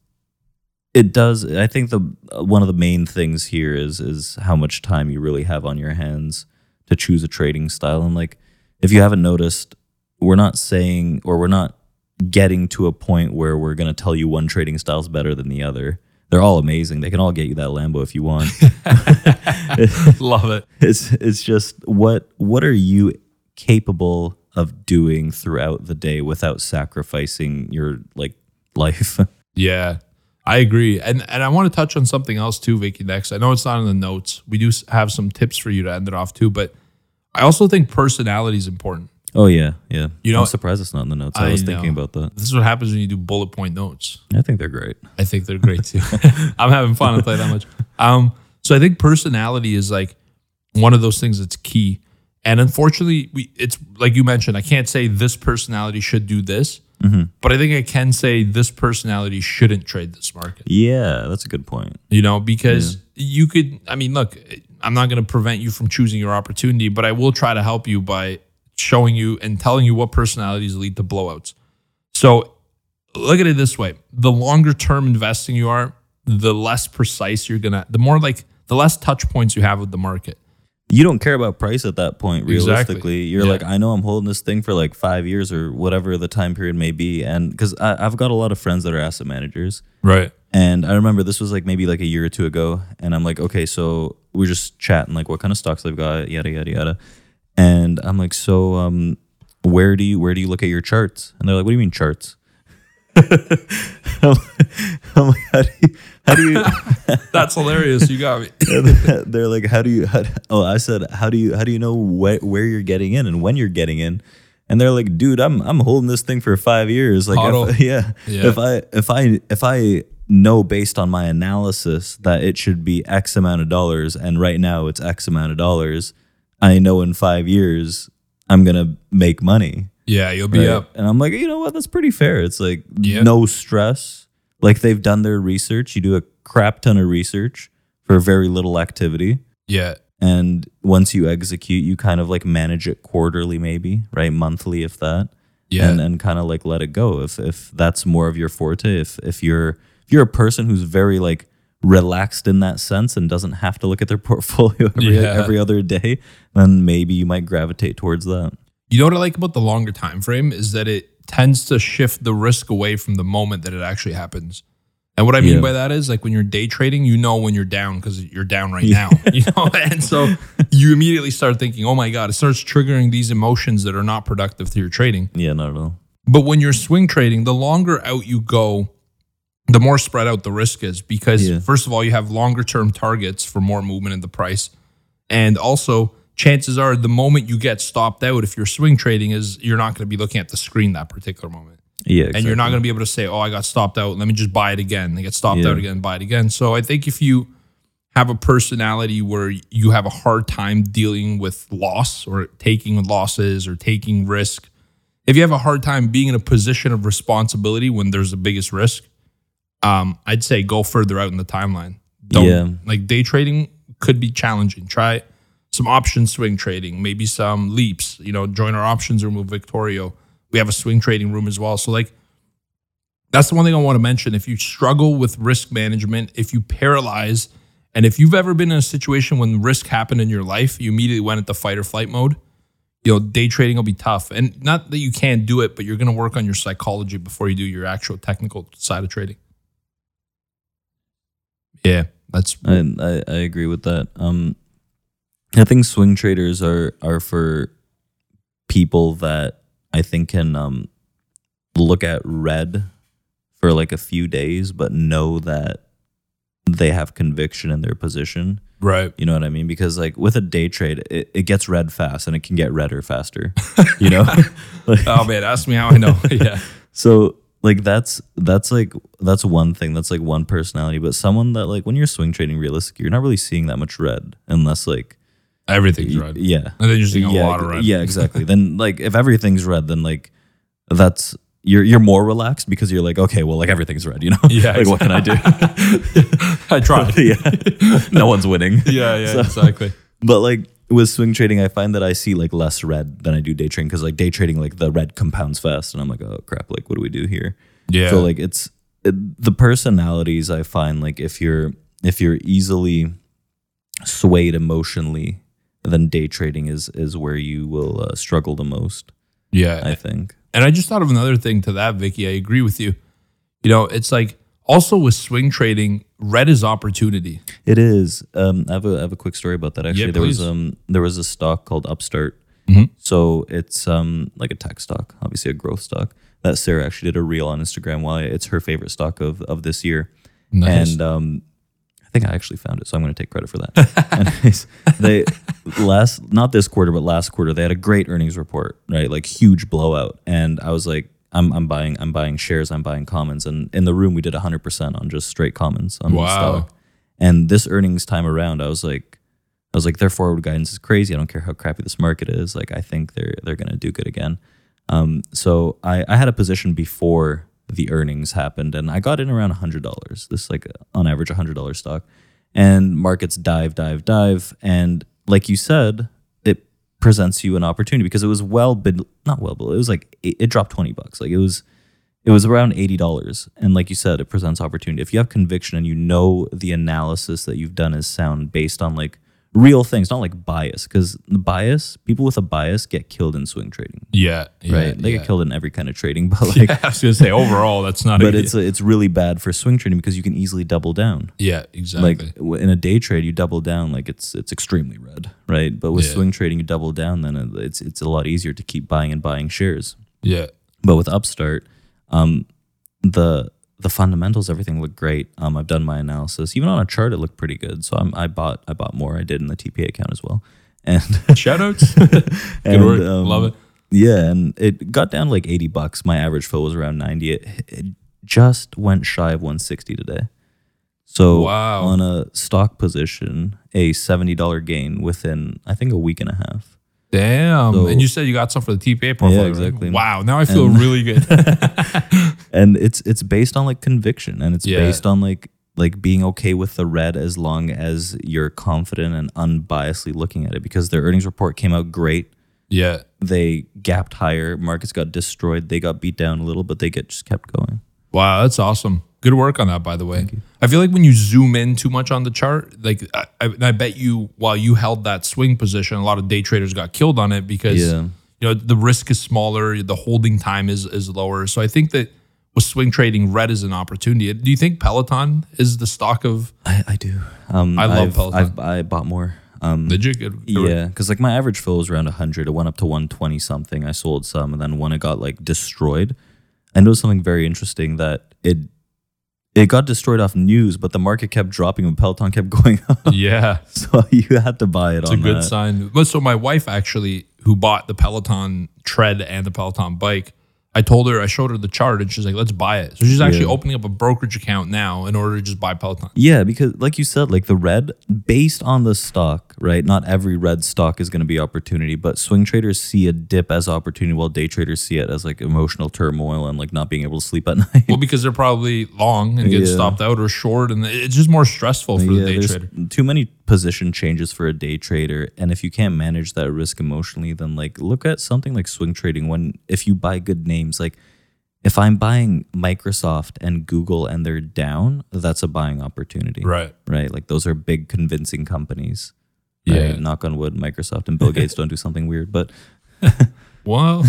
it does. I think one of the main things here is how much time you really have on your hands to choose a trading style. And like, if you haven't noticed, we're not saying, or we're not getting to a point where we're going to tell you one trading style is better than the other. They're all amazing. They can all get you that Lambo if you want. Love it. It's just what are you capable of doing throughout the day without sacrificing your like life? Yeah, I agree. And I want to touch on something else too, Vicky, next. I know it's not in the notes. We do have some tips for you to end it off too, but I also think personality is important. Oh, yeah. Yeah. You know, I'm surprised it's not in the notes. I was thinking about that. This is what happens when you do bullet point notes. I think they're great. I think they're great too. I'm having fun to play that much. So I think personality is like one of those things that's key. And unfortunately, it's like you mentioned, I can't say this personality should do this, but I think I can say this personality shouldn't trade this market. Yeah, that's a good point. You know, because you could, I mean, look, I'm not going to prevent you from choosing your opportunity, but I will try to help you by showing you and telling you what personalities lead to blowouts. So look at it this way. The longer term investing you are, the less precise you're going to, the less touch points you have with the market. You don't care about price at that point, realistically. Exactly. You're like, I know I'm holding this thing for like 5 years or whatever the time period may be. And because I've got a lot of friends that are asset managers. Right. And I remember this was like maybe like a year or two ago. And I'm like, okay, so we're just chatting like what kind of stocks they've got, yada, yada, yada. And I'm like, so where do you look at your charts? And they're like, what do you mean charts? I'm like, how do you That's hilarious. You got me. They're like, I said, how do you know where you're getting in and when you're getting in? And they're like, dude, I'm holding this thing for 5 years. Like, if I know based on my analysis that it should be X amount of dollars, and right now it's X amount of dollars, I know in 5 years I'm gonna make money. Yeah, you'll be up. And I'm like, you know what? That's pretty fair. It's like no stress. Like they've done their research. You do a crap ton of research for very little activity. Yeah. And once you execute, you kind of like manage it quarterly, maybe, right? Monthly, if that. Yeah. And kind of like let it go. If that's more of your forte, if you're a person who's very like relaxed in that sense and doesn't have to look at their portfolio every other day, then maybe you might gravitate towards that. You know what I like about the longer time frame is that it tends to shift the risk away from the moment that it actually happens. And what I mean by that is like when you're day trading, you know when you're down because you're down right now. You know, and so you immediately start thinking, oh my God, it starts triggering these emotions that are not productive to your trading. Yeah, not at all. But when you're swing trading, the longer out you go, the more spread out the risk is because first of all, you have longer term targets for more movement in the price. And also chances are the moment you get stopped out, if you're swing trading, is you're not going to be looking at the screen that particular moment. Yeah, exactly. And you're not going to be able to say, oh, I got stopped out. Let me just buy it again. They get stopped out again, buy it again. So I think if you have a personality where you have a hard time dealing with loss or taking losses or taking risk, if you have a hard time being in a position of responsibility when there's the biggest risk, I'd say go further out in the timeline. Like day trading could be challenging. Try some option swing trading, maybe some leaps, join our options room with Victorio. We have a swing trading room as well. So like, that's the one thing I want to mention. If you struggle with risk management, if you paralyze, and if you've ever been in a situation when risk happened in your life, you immediately went into fight or flight mode, day trading will be tough. And not that you can't do it, but you're going to work on your psychology before you do your actual technical side of trading. Yeah, that's... I agree with that. I think swing traders are for people that I think can look at red for like a few days, but know that they have conviction in their position. Right. You know what I mean? Because like with a day trade, it gets red fast and it can get redder faster. Like, oh man, ask me how I know. Yeah. So like that's one thing. That's like one personality. But someone that like when you're swing trading realistic, you're not really seeing that much red unless like Everything's red. Yeah. And then you're seeing a lot of red. Yeah, exactly. Then like if everything's red, then like that's you're more relaxed because you're like, okay, well, like everything's red, you know? Yeah, like what can I do? I tried. Yeah. No one's winning. Yeah, exactly. But like with swing trading, I find that I see like less red than I do day trading because like day trading, like the red compounds fast, and I'm like, oh crap, like what do we do here? Yeah. So like the personalities I find like if you're easily swayed emotionally, then day trading is where you will struggle the most. Yeah, I think. And I just thought of another thing to that, Vicky. I agree with you. You know, it's like also with swing trading, red is opportunity. It is. I have a quick story about that. Actually, Yeah, there was a stock called Upstart. So it's like a tech stock, obviously a growth stock. That Sarah actually did a reel on Instagram why it's her favorite stock of this year. Nice. And I think I actually found it, so I'm going to take credit for that. Anyways, they not this quarter, but last quarter, they had a great earnings report, right? Like huge blowout. And I was like, I'm buying shares, I'm buying commons. And in the room, we did 100% on just straight commons on the stock. And this earnings time around, I was like, their forward guidance is crazy. I don't care how crappy this market is. Like, I think they're going to do good again. So I had a position before the earnings happened, and I got in around $100. This is like on average $100 stock, and markets dive, and like you said, it presents you an opportunity because it was not well below. It was like it dropped $20. Like it was around $80, and like you said, it presents opportunity if you have conviction and you know the analysis that you've done is sound based on like real things, not like bias, because people with a bias get killed in swing trading. Yeah. Right. They get killed in every kind of trading, but like I was gonna say overall, that's not. But it's really bad for swing trading because you can easily double down. Yeah, exactly. Like in a day trade, you double down, like it's extremely red, right? But with swing trading, you double down, then it's a lot easier to keep buying and buying shares. Yeah. But with Upstart, the fundamentals, everything looked great. I've done my analysis. Even on a chart, it looked pretty good. So I bought more. I did in the TPA account as well. And shoutouts. Good work. Love it. Yeah, and it got down to like $80. My average fill was around 90. It just went shy of 160 today. So on a stock position, a $70 gain within I think a week and a half. Damn. So, and you said you got some for the TPA portfolio. Yeah, exactly. Right? Wow. Now I feel really good. And it's based on like conviction, and it's based on like being okay with the red as long as you're confident and unbiasedly looking at it, because their earnings report came out great. Yeah. They gapped higher. Markets got destroyed. They got beat down a little, but they just kept going. Wow. That's awesome. Good work on that, by the way. I feel like when you zoom in too much on the chart, like I bet you while you held that swing position, a lot of day traders got killed on it because you know the risk is smaller, the holding time is lower. So I think that with swing trading, red is an opportunity. Do you think Peloton is the stock of? I do. I love Peloton. I bought more. Did you? Good yeah, because like my average fill was around 100. It went up to 120 something. I sold some, and then when it got like destroyed, I noticed something very interesting that it got destroyed off news, but the market kept dropping and Peloton kept going up. Yeah. So you had to buy it. It's a good sign. But so my wife actually, who bought the Peloton tread and the Peloton bike, I showed her the chart, and she's like, let's buy it. So she's actually opening up a brokerage account now in order to just buy Peloton. Yeah, because like you said, like the red, based on the stock, right? Not every red stock is going to be opportunity, but swing traders see a dip as opportunity while day traders see it as like emotional turmoil and like not being able to sleep at night. Well, because they're probably long and getting stopped out or short, and it's just more stressful for the day trader. Too many position changes for a day trader, and if you can't manage that risk emotionally, then like look at something like swing trading. If you buy good names, like if I'm buying Microsoft and Google and they're down, that's a buying opportunity. Right. Like those are big convincing companies. Yeah. Right? Knock on wood, Microsoft and Bill Gates don't do something weird, but well,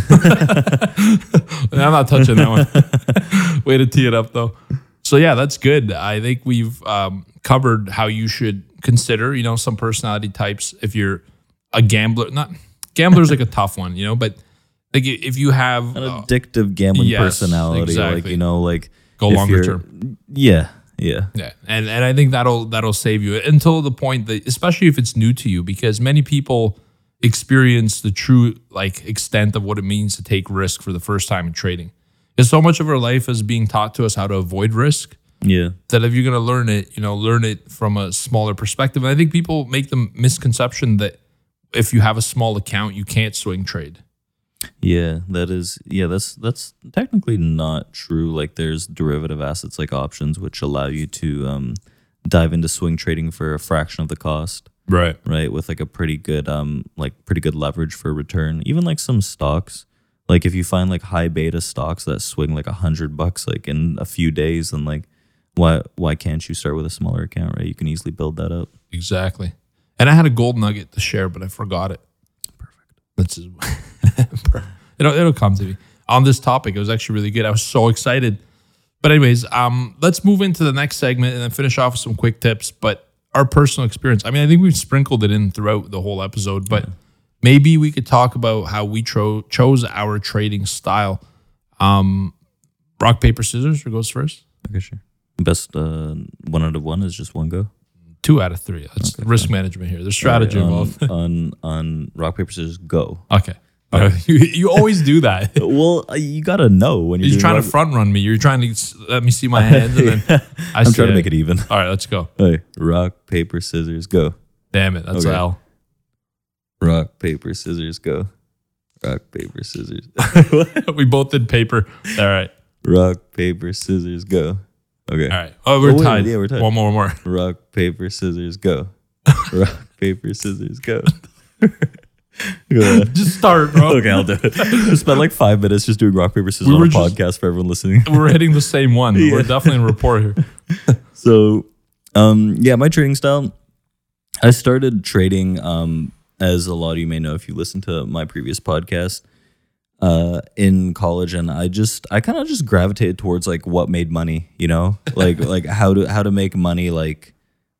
I'm not touching that one. Way to tee it up though. So yeah, that's good. I think we've covered how you should consider, some personality types. If you're a gambler, gambler's like a tough one, but like if you have an addictive gambling personality, exactly. like go longer term. Yeah. And I think that'll save you until the point that, especially if it's new to you, because many people experience the true like extent of what it means to take risk for the first time in trading. Because so much of our life is being taught to us how to avoid risk. Yeah. That if you're going to learn it, learn it from a smaller perspective. And I think people make the misconception that if you have a small account, you can't swing trade. Yeah, that's technically not true. Like there's derivative assets like options which allow you to dive into swing trading for a fraction of the cost, Right. right? With like a pretty good leverage for return. Even like some stocks, like if you find like high beta stocks that swing like $100 like in a few days, then like why can't you start with a smaller account, right? You can easily build that up. Exactly. And I had a gold nugget to share, but I forgot it. Perfect. That's just, it'll come to me. On this topic, it was actually really good. I was so excited. But anyways, let's move into the next segment and then finish off with some quick tips. But our personal experience. I mean, I think we've sprinkled it in throughout the whole episode, but maybe we could talk about how we chose our trading style. Rock, paper, scissors, who goes first? Okay, sure. Best 1 out of 1 is just one go. 2 out of 3. That's risk management here. There's strategy involved. on rock, paper, scissors, go. Okay. You always do that. Well, you gotta know when You're trying to front run me. You're trying to let me see my hands, and then I'm trying to make it even. All right, let's go. Hey, rock, paper, scissors, go. Damn it, that's Okay. L. Rock, paper, scissors, go. Rock, paper, scissors. We both did paper. All right. Rock, paper, scissors, go. Okay. All right. Oh, we're wait, tied. yeah, we're tied. One more. Rock, paper, scissors, go. Rock, paper, scissors, go. Go ahead. Just start, bro. Okay, I'll do it. Just spent like 5 minutes just doing rock, paper, scissors on a podcast for everyone listening. We're hitting the same one. Yeah. We're definitely in rapport here. So, my trading style, I started trading, as a lot of you may know if you listen to my previous podcast, in college, and I kind of just gravitated towards like what made money, you know, like how to make money like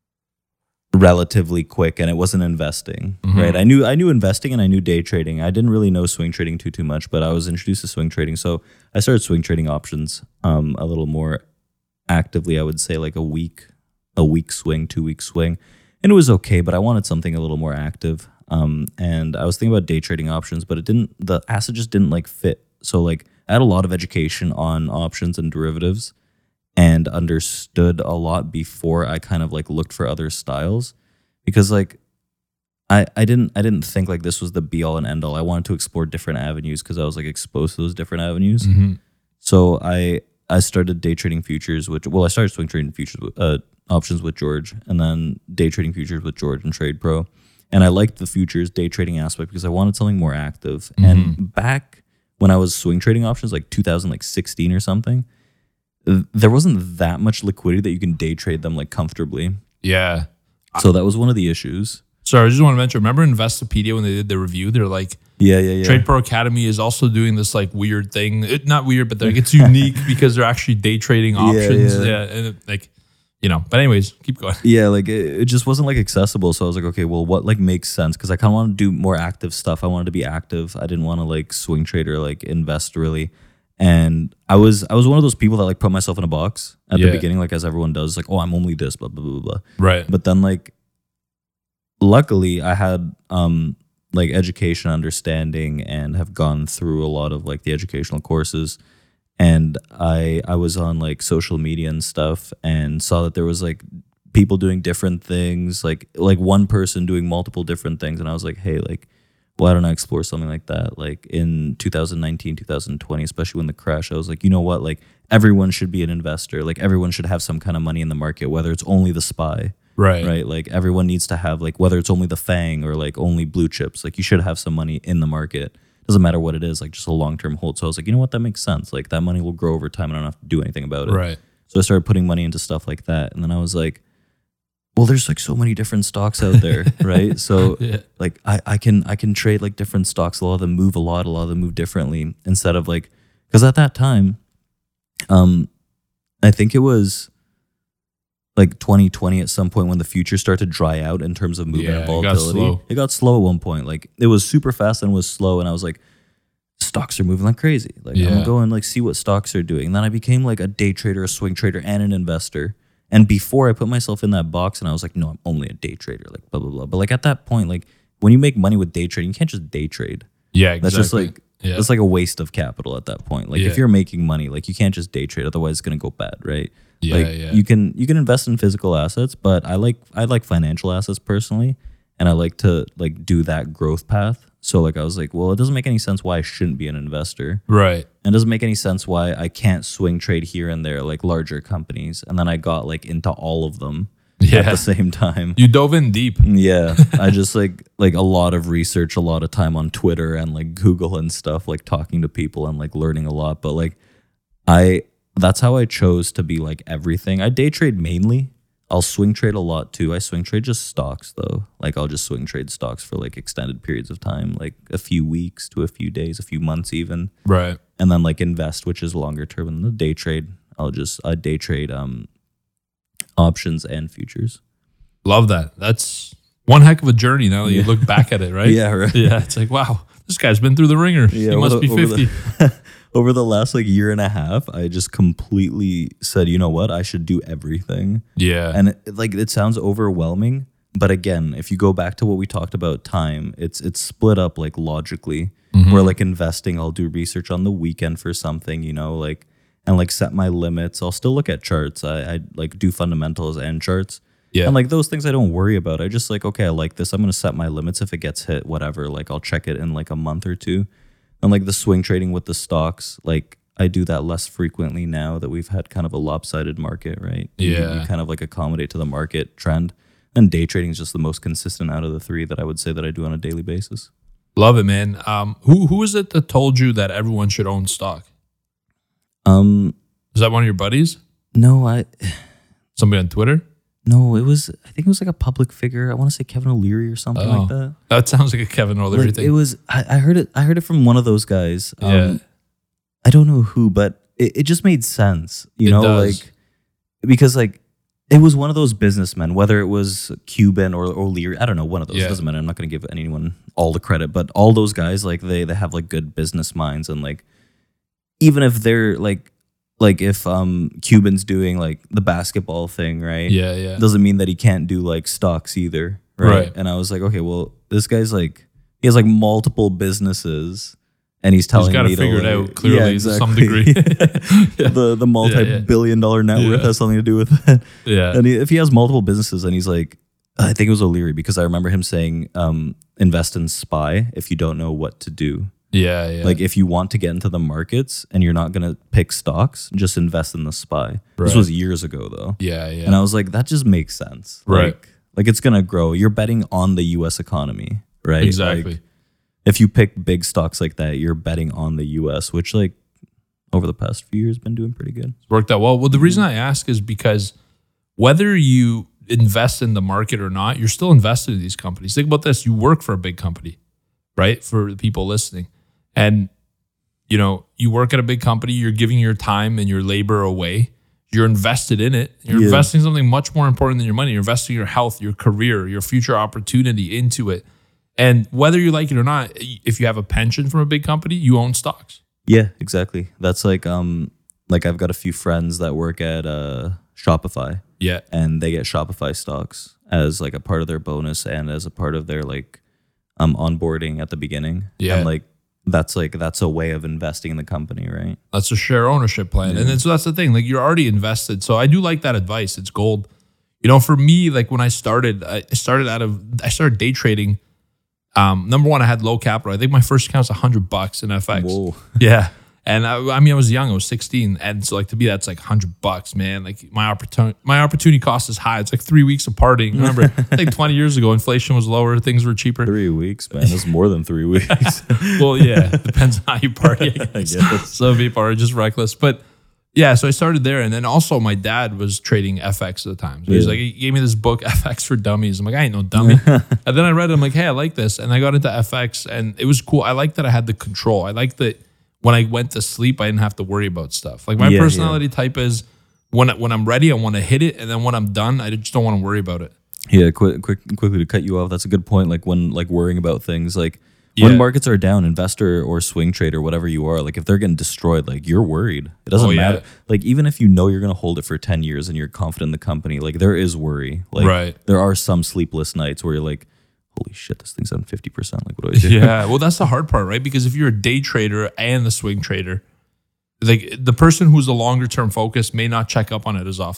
relatively quick, and it wasn't investing, right? I knew investing and I knew day trading. I didn't really know swing trading too much, but I was introduced to swing trading, so I started swing trading options a little more actively. I would say like a week swing, 2-week swing, and it was okay, but I wanted something a little more active. And I was thinking about day trading options, but the asset just didn't like fit. So like I had a lot of education on options and derivatives and understood a lot before I kind of like looked for other styles, because like I didn't think like this was the be all and end all. I wanted to explore different avenues because I was like exposed to those different avenues. So I started day trading futures, I started swing trading futures, options with George, and then day trading futures with George and Trade Pro. And I liked the futures day trading aspect because I wanted something more active. And back when I was swing trading options, like 2016 or something, there wasn't that much liquidity that you can day trade them like comfortably. Yeah. So that was one of the issues. Sorry, I just want to mention, remember Investopedia when they did the review? They're like, Yeah. Trade Pro Academy is also doing this like weird thing. Not weird, but like it's unique because they're actually day trading options. Yeah. And like, you know, but anyways, keep going. Yeah, like it just wasn't like accessible. So I was like, okay, well, what like makes sense? Because I kind of wanted to do more active stuff. I wanted to be active. I didn't want to like swing trade or like invest really. And I was one of those people that like put myself in a box at the beginning, like as everyone does, like, oh, I'm only this, blah, blah, blah, blah. Right. But then like, luckily I had like education, understanding, and have gone through a lot of like the educational courses. And I was on like social media and stuff and saw that there was like people doing different things, like one person doing multiple different things. And I was like, hey, like, why don't I explore something like that? Like in 2019, 2020, especially when the crash, I was like, you know what? Like everyone should be an investor. Like everyone should have some kind of money in the market, whether it's only the SPY. Right. Like everyone needs to have like, whether it's only the FANG or like only blue chips, like you should have some money in the market. Doesn't matter what it is, like just a long-term hold. So I was like, you know what, that makes sense. Like that money will grow over time and I don't have to do anything about it. Right. So I started putting money into stuff like that. And then I was like, well, there's like so many different stocks out there, right? So like I can trade like different stocks. A lot of them move a lot of them move differently, instead of like, because at that time, I think it was like 2020 at some point when the futures started to dry out in terms of movement and volatility. It got slow at one point. Like it was super fast and it was slow, and I was like, stocks are moving like crazy. Like I'm gonna go and like see what stocks are doing. And then I became like a day trader, a swing trader, and an investor. And before I put myself in that box and I was like, no, I'm only a day trader, like blah, blah, blah. But like at that point, like when you make money with day trading, you can't just day trade. Yeah, exactly. That's just like, it's like a waste of capital at that point. Like if you're making money, like you can't just day trade, otherwise it's going to go bad, right? You can invest in physical assets, but I like financial assets personally. and I like to like do that growth path. So like I was like, well, it doesn't make any sense why I shouldn't be an investor. Right. And it doesn't make any sense why I can't swing trade here and there like larger companies. And then I got like into all of them at the same time. You dove in deep. Yeah. I just like a lot of research, a lot of time on Twitter and like Google and stuff, like talking to people and like learning a lot. But like that's how I chose to be like everything. I day trade mainly. I'll swing trade a lot too. I swing trade just stocks though. Like I'll just swing trade stocks for like extended periods of time, like a few weeks to a few days, a few months even. Right. And then like invest, which is longer term. And the day trade, I day trade options and futures. Love that. That's one heck of a journey now that you look back at it, right? Yeah, right. Yeah, it's like, wow, this guy's been through the ringer. Yeah, he must be 50. Over the last like year and a half, I just completely said, you know what, I should do everything. Yeah. And it sounds overwhelming, but again, if you go back to what we talked about time, it's split up like logically. Where like investing, I'll do research on the weekend for something, you know, like, and like set my limits. I'll still look at charts. I like do fundamentals and charts. Yeah. And like those things I don't worry about. I just like, okay, I like this. I'm going to set my limits. If it gets hit, whatever, like I'll check it in like a month or two. And like the swing trading with the stocks, like I do that less frequently now that we've had kind of a lopsided market, right? Yeah. You kind of like accommodate to the market trend. And day trading is just the most consistent out of the three that I would say that I do on a daily basis. Love it, man. Who is it that told you that everyone should own stock? Was that one of your buddies? No, Somebody on Twitter? No, I think it was like a public figure. I want to say Kevin O'Leary or something like that. That sounds like a Kevin O'Leary Like, thing. it was. I heard it from one of those guys. Yeah. I don't know who, but it just made sense. You It know, does. like because like it was one of those businessmen, whether it was Cuban or O'Leary. I don't know, one of those. Yeah. It doesn't matter. I'm not going to give anyone all the credit, but all those guys, like they have like good business minds, and like even if they're like if Cuban's doing like the basketball thing, right? Yeah. Doesn't mean that he can't do like stocks either, right? Right. And I was like, okay, well, this guy's like he has like multiple businesses, and he's telling got to me figure it like, out clearly to some degree. the multi-billion-dollar net worth has something to do with it. Yeah. And if he has multiple businesses, and he's like, I think it was O'Leary, because I remember him saying, invest in SPY if you don't know what to do. Yeah. Like if you want to get into the markets and you're not going to pick stocks, just invest in the SPY. This Right. was years ago though. Yeah. And I was like, that just makes sense. Right. Like it's going to grow. You're betting on the US economy, right? Exactly. Like, if you pick big stocks like that, you're betting on the US, which like over the past few years been doing pretty good. Worked out well. Well, the reason I ask is because whether you invest in the market or not, you're still invested in these companies. Think about this. You work for a big company, right? For the people listening. And, you know, you work at a big company, you're giving your time and your labor away. You're invested in it. You're investing in something much more important than your money. You're investing your health, your career, your future opportunity into it. And whether you like it or not, if you have a pension from a big company, you own stocks. Yeah, exactly. That's like I've got a few friends that work at Shopify. Yeah. And they get Shopify stocks as like a part of their bonus and as a part of their like onboarding at the beginning. Yeah. And like that's a way of investing in the company, right? That's a share ownership plan. And then, so that's the thing, like you're already invested. So I do like that advice. It's gold. You know, for me, like when I started day trading. Number one, I had low capital. I think my first account was $100 in FX. Whoa. Yeah. And I was young. I was 16. And so like to me, that's like $100, man. Like my opportunity cost is high. It's like 3 weeks of partying. Remember, I think 20 years ago, inflation was lower. Things were cheaper. 3 weeks, man. That's more than 3 weeks. Well, yeah. Depends on how you party. I guess. Some people are just reckless. But yeah, so I started there. And then also my dad was trading FX at the time. So he's like, he gave me this book, FX for Dummies. I'm like, I ain't no dummy. And then I read it. I'm like, hey, I like this. And I got into FX and it was cool. I like that I had the control. I like that when I went to sleep, I didn't have to worry about stuff. Like my personality type is when I'm ready, I want to hit it. And then when I'm done, I just don't want to worry about it. Yeah, quickly to cut you off. That's a good point. Like when like worrying about things like when markets are down, investor or swing trader, whatever you are, like if they're getting destroyed, like you're worried. It doesn't matter. Like even if you know you're going to hold it for 10 years and you're confident in the company, like there is worry. Like there are some sleepless nights where you're like, holy shit, this thing's on 50%. Like what do I do? Yeah, well that's the hard part, right? Because if you're a day trader and the swing trader, like the person who's a longer term focus may not check up on it as often.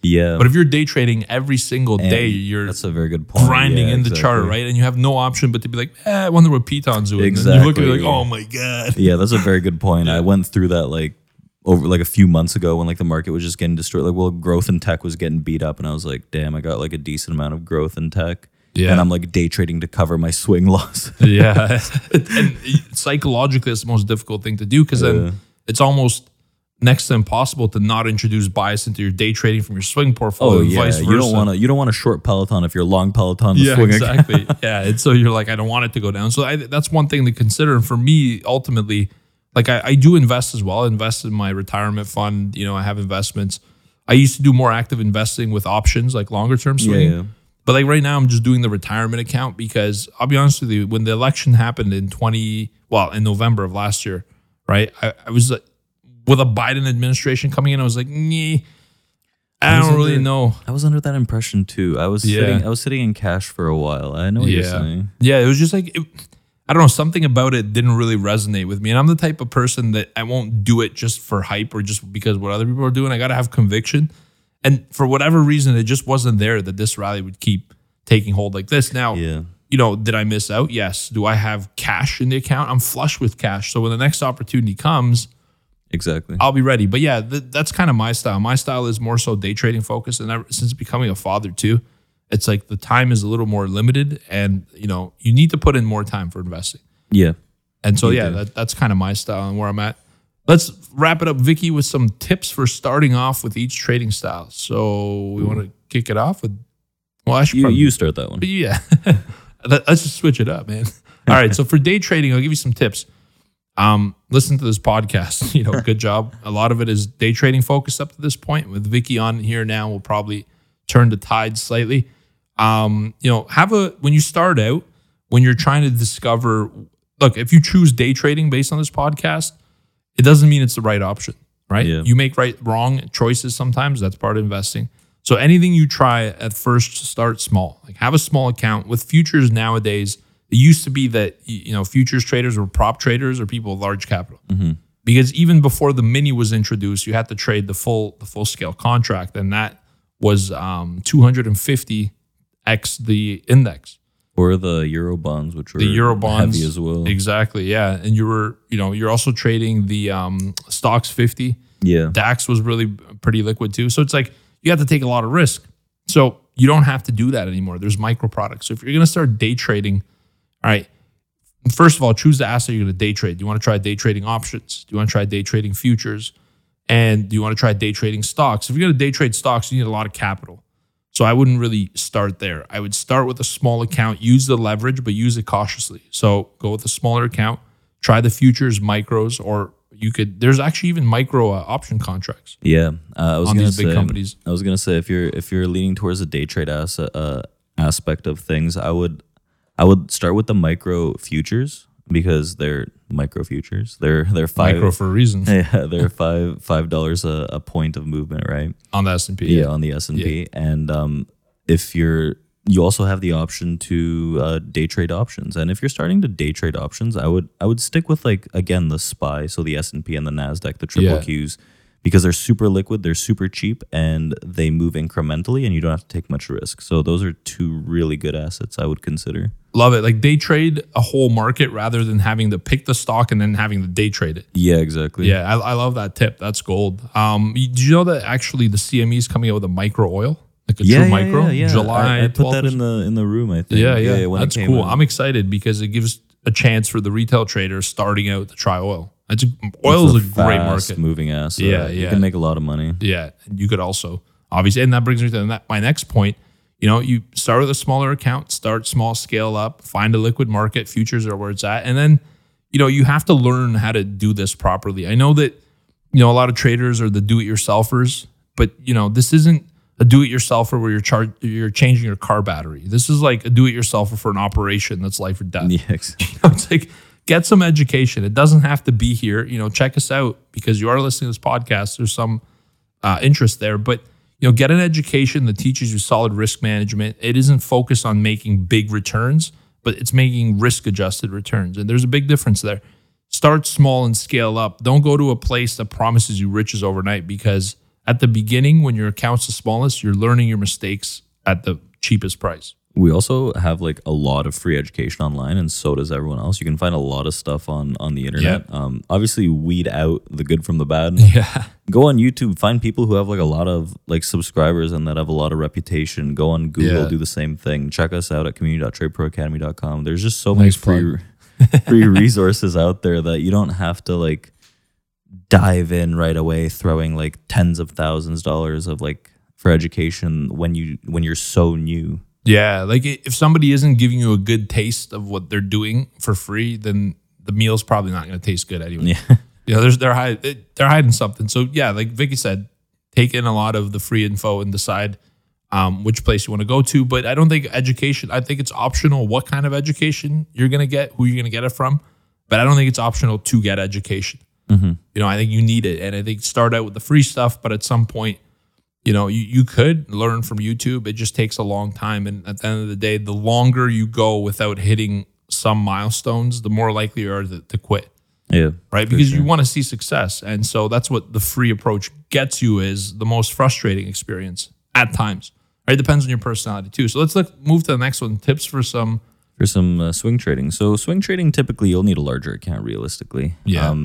Yeah. But if you're day trading every single day, you're that's a very good point. grinding Yeah, in the chart, exactly. right? And you have no option but to be like, I wonder what Piton's doing. And Exactly, you look at it like, yeah. oh my God. Yeah, that's a very good point. I went through that like over like a few months ago when like the market was just getting destroyed. Like, well, growth in tech was getting beat up, and I was like, damn, I got like a decent amount of growth in tech. Yeah. And I'm like day trading to cover my swing loss. Yeah. And psychologically, it's the most difficult thing to do because then it's almost next to impossible to not introduce bias into your day trading from your swing portfolio and vice versa. You don't want to short Peloton if you're long Peloton. Yeah, swing exactly. Yeah. And so you're like, I don't want it to go down. So that's one thing to consider. And for me, ultimately, like I do invest as well. I invest in my retirement fund. I have investments. I used to do more active investing with options, like longer term swinging. Yeah. But like right now, I'm just doing the retirement account because I'll be honest with you, when the election happened in November of last year, right? I was like, with a Biden administration coming in, I was like, I don't really know. I was under that impression too. I was sitting in cash for a while. I know what you're saying. Yeah, it was just like, I don't know, something about it didn't really resonate with me. And I'm the type of person that I won't do it just for hype or just because what other people are doing. I got to have conviction. And for whatever reason, it just wasn't there that this rally would keep taking hold like this. Now, did I miss out? Yes. Do I have cash in the account? I'm flush with cash. So when the next opportunity comes, exactly, I'll be ready. But yeah, that's kind of my style. My style is more so day trading focused. And since becoming a father too, it's like the time is a little more limited and, you need to put in more time for investing. Yeah. And so, that's kind of my style and where I'm at. Let's wrap it up, Vicky, with some tips for starting off with each trading style. So we want to kick it off with, well, I should you start that one. Yeah. Let's just switch it up, man. All right. So for day trading, I'll give you some tips. Listen to this podcast. Good job. A lot of it is day trading focused up to this point. With Vicky on here now, we'll probably turn the tide slightly. When you start out, when you're trying to discover, look, if you choose day trading based on this podcast, it doesn't mean it's the right option, right? Yeah. You make wrong choices sometimes. That's part of investing. So anything you try at first, start small. Like have a small account. With futures nowadays, it used to be that futures traders were prop traders or people with large capital. Mm-hmm. Because even before the mini was introduced, you had to trade the full scale contract, and that was 250x the index. Or the Euro bonds, which were the Euro bonds heavy as well. Exactly, yeah. And you're also trading the Stocks 50. Yeah. DAX was really pretty liquid too. So it's like you have to take a lot of risk. So you don't have to do that anymore. There's micro products. So if you're going to start day trading, all right, first of all, choose the asset you're going to day trade. Do you want to try day trading options? Do you want to try day trading futures? And do you want to try day trading stocks? If you're going to day trade stocks, you need a lot of capital. So I wouldn't really start there. I would start with a small account, use the leverage, but use it cautiously. So go with a smaller account, try the futures, micros, or there's actually even micro option contracts. Yeah. I was on gonna these big companies. I was going to say, if you're leaning towards the day trade aspect of things, I would start with the micro futures because they're micro futures. They're Micro for a reason. Yeah, they're $5 a point of movement, right? On the S&P. Yeah, on the S&P. Yeah. And if you also have the option to day trade options. And if you're starting to day trade options, I would stick with again the SPY, so the S&P and the NASDAQ, the triple Qs, because they're super liquid, they're super cheap, and they move incrementally, and you don't have to take much risk. So those are two really good assets I would consider. Love it. Like day trade a whole market rather than having to pick the stock and then having to day trade it. Yeah, exactly. Yeah, I love that tip. That's gold. Did you know that actually the CME is coming out with a micro oil? Like a true micro? Yeah. July. I put that in the room, I think. Yeah. When That's it came cool. out. I'm excited because it gives a chance for the retail trader starting out to try oil. Oil is a great market. Moving asset. Yeah. You can make a lot of money. Yeah. You could also, obviously, and that brings me to my next point. You start with a smaller account, start small, scale up, find a liquid market. Futures are where it's at. And then, you have to learn how to do this properly. I know that, a lot of traders are the do-it-yourselfers, but, this isn't a do-it-yourselfer where you're changing your car battery. This is like a do-it-yourselfer for an operation that's life or death. Yes. It's like, get some education. It doesn't have to be here. Check us out because you are listening to this podcast. There's some interest there, but get an education that teaches you solid risk management. It isn't focused on making big returns, but it's making risk-adjusted returns. And there's a big difference there. Start small and scale up. Don't go to a place that promises you riches overnight because at the beginning, when your account's the smallest, you're learning your mistakes at the cheapest price. We also have like a lot of free education online, and so does everyone else. You can find a lot of stuff on the internet. Obviously, weed out the good from the bad. Yeah. Go on YouTube, find people who have like a lot of like subscribers and that have a lot of reputation. Go on Google, do the same thing. Check us out at community.tradeproacademy.com. There's just so many free resources out there that you don't have to like dive in right away, throwing like tens of thousands of dollars of like for education when you're so new. Yeah, like if somebody isn't giving you a good taste of what they're doing for free, then the meal's probably not going to taste good anyway. Yeah. You know, they're hiding something. So yeah, like Vicky said, take in a lot of the free info and decide which place you want to go to. But I don't think education. I think it's optional what kind of education you're going to get, who you're going to get it from. But I don't think it's optional to get education. Mm-hmm. You know, I think you need it, and I think start out with the free stuff. But at some point, you know, you could learn from YouTube. It just takes a long time. And at the end of the day, the longer you go without hitting some milestones, the more likely you are to quit. Yeah. Right? Because you want to see success. And so that's what the free approach gets you, is the most frustrating experience at times. Right? It depends on your personality too. So let's move to the next one. Tips for some swing trading. So swing trading, typically you'll need a larger account realistically. Yeah.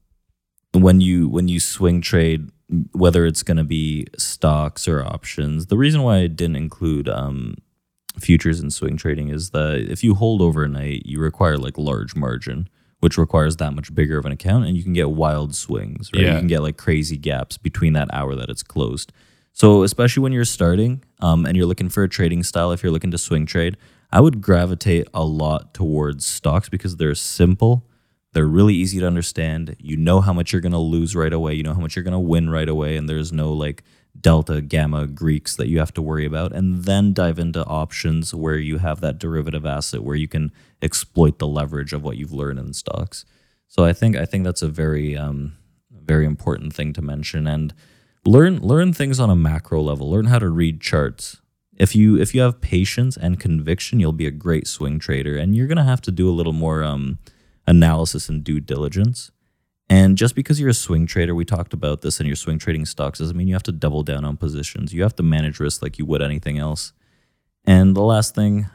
When you swing trade, whether it's going to be stocks or options, the reason why I didn't include futures in swing trading is that if you hold overnight, you require like large margin, which requires that much bigger of an account, and you can get wild swings, right? Yeah. You can get like crazy gaps between that hour that it's closed. So especially when you're starting and you're looking for a trading style, if you're looking to swing trade, I would gravitate a lot towards stocks because they're simple. They're really easy to understand. You know how much you're going to lose right away. You know how much you're going to win right away. And there's no like delta, gamma, Greeks that you have to worry about. And then dive into options where you have that derivative asset where you can exploit the leverage of what you've learned in stocks. So I think that's a very, very important thing to mention. And learn things on a macro level. Learn how to read charts. If you have patience and conviction, you'll be a great swing trader. And you're going to have to do a little more analysis and due diligence. And just because you're a swing trader, we talked about this, and you're swing trading stocks, doesn't mean you have to double down on positions. You have to manage risk like you would anything else. And the last thing,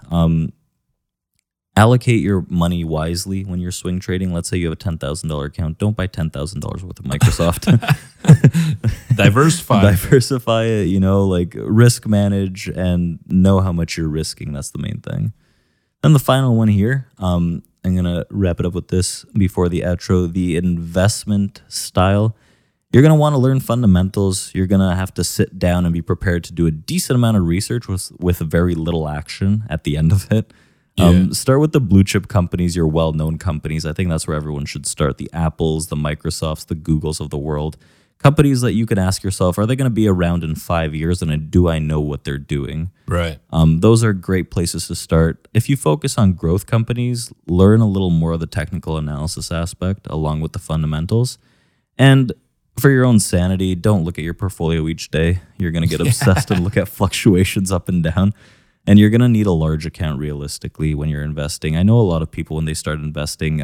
allocate your money wisely when you're swing trading. Let's say you have a $10,000 account. Don't buy $10,000 worth of Microsoft. Diversify it, you know, like risk manage and know how much you're risking. That's the main thing. And the final one here, I'm going to wrap it up with this before the outro, the investment style. You're going to want to learn fundamentals. You're going to have to sit down and be prepared to do a decent amount of research with very little action at the end of it. Start with the blue chip companies, your well-known companies. I think that's where everyone should start. The Apples, the Microsofts, the Googles of the world. Companies that you can ask yourself, are they going to be around in 5 years? And do I know what they're doing? Right. Those are great places to start. If you focus on growth companies, learn a little more of the technical analysis aspect along with the fundamentals. And for your own sanity, don't look at your portfolio each day. You're going to get obsessed and look at fluctuations up and down. And you're going to need a large account realistically when you're investing. I know a lot of people, when they start investing,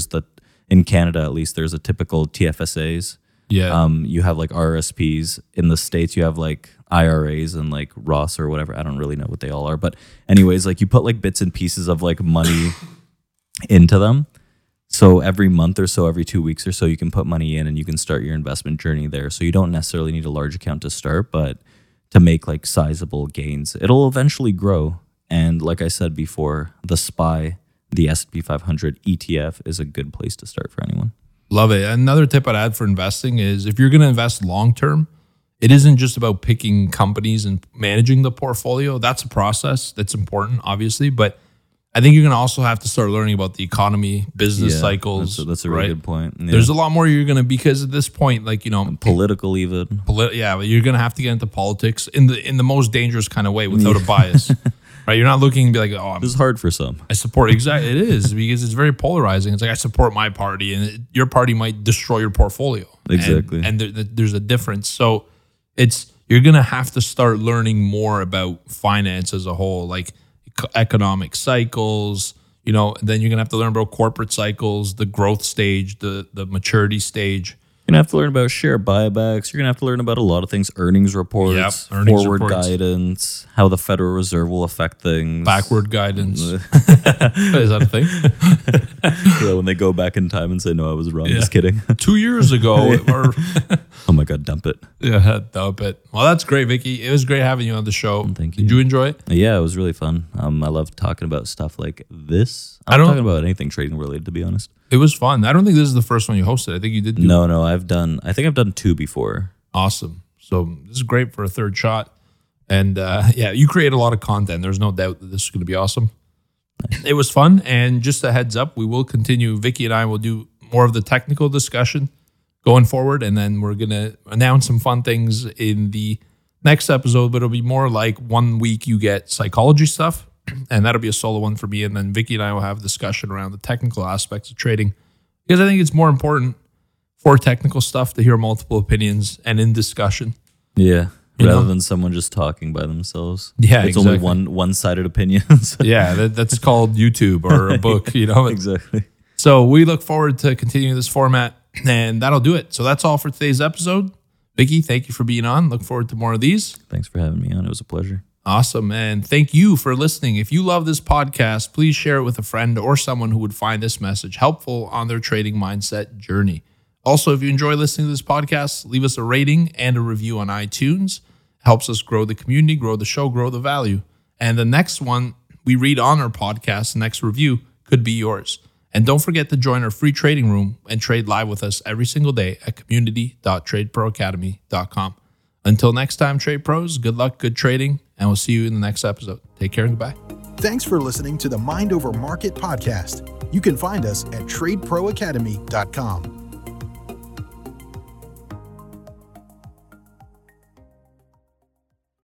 in Canada at least, there's a typical TFSAs. Yeah. You have like RRSPs. In the States, you have like IRAs and like Roths or whatever. I don't really know what they all are. But anyways, like you put like bits and pieces of like money into them. So every month or so, every 2 weeks or so, you can put money in and you can start your investment journey there. So you don't necessarily need a large account to start, but to make like sizable gains. It'll eventually grow. And like I said before, the SPY, the S&P 500 ETF is a good place to start for anyone. Love it. Another tip I'd add for investing is if you're going to invest long-term, it isn't just about picking companies and managing the portfolio. That's a process that's important, obviously, but I think you're going to also have to start learning about the economy, business cycles. That's a really good point. Yeah. There's a lot more you're going to, because at this point, like, you know, political even. But you're going to have to get into politics in the most dangerous kind of way without a bias. Right? You're not looking to be like, oh, this is hard for some. I support, exactly. It is, because it's very polarizing. It's like, I support my party, and your party might destroy your portfolio. Exactly. And there's a difference. So you're going to have to start learning more about finance as a whole, like economic cycles, then you're going to have to learn about corporate cycles, the growth stage, the maturity stage. You're going to have to learn about share buybacks. You're going to have to learn about a lot of things, earnings reports, earnings forward reports. guidance, how the Federal Reserve will affect things. Backward guidance. Is that a thing? Yeah, when they go back in time and say, no, I was wrong. Just kidding. 2 years ago. Oh my God, dump it. Yeah, dump it. Well, that's great, Vicky. It was great having you on the show. Thank you. Did you enjoy it? Yeah, it was really fun. I love talking about stuff like this. I'm talking about anything trading related, to be honest. It was fun. I don't think this is the first one you hosted. I think you did do No, I think I've done 2 before. Awesome. So this is great for a third shot. And yeah, you create a lot of content. There's no doubt that this is going to be awesome. Nice. It was fun. And just a heads up, we will continue. Vicky and I will do more of the technical discussion going forward. And then we're going to announce some fun things in the next episode. But it'll be more like 1 week you get psychology stuff. And that'll be a solo one for me. And then Vicky and I will have a discussion around the technical aspects of trading. Because I think it's more important for technical stuff to hear multiple opinions and in discussion. Yeah. Rather than someone just talking by themselves. Yeah, it's exactly. only one-sided opinions. Yeah, that's called YouTube or a book, Exactly. So we look forward to continuing this format, and that'll do it. So that's all for today's episode. Vicky, thank you for being on. Look forward to more of these. Thanks for having me on. It was a pleasure. Awesome. And thank you for listening. If you love this podcast, please share it with a friend or someone who would find this message helpful on their trading mindset journey. Also, if you enjoy listening to this podcast, leave us a rating and a review on iTunes. It helps us grow the community, grow the show, grow the value. And the next one we read on our podcast, the next review, could be yours. And don't forget to join our free trading room and trade live with us every single day at community.tradeproacademy.com. Until next time, Trade Pros, good luck, good trading, and we'll see you in the next episode. Take care and goodbye. Thanks for listening to the Mind Over Market podcast. You can find us at tradeproacademy.com.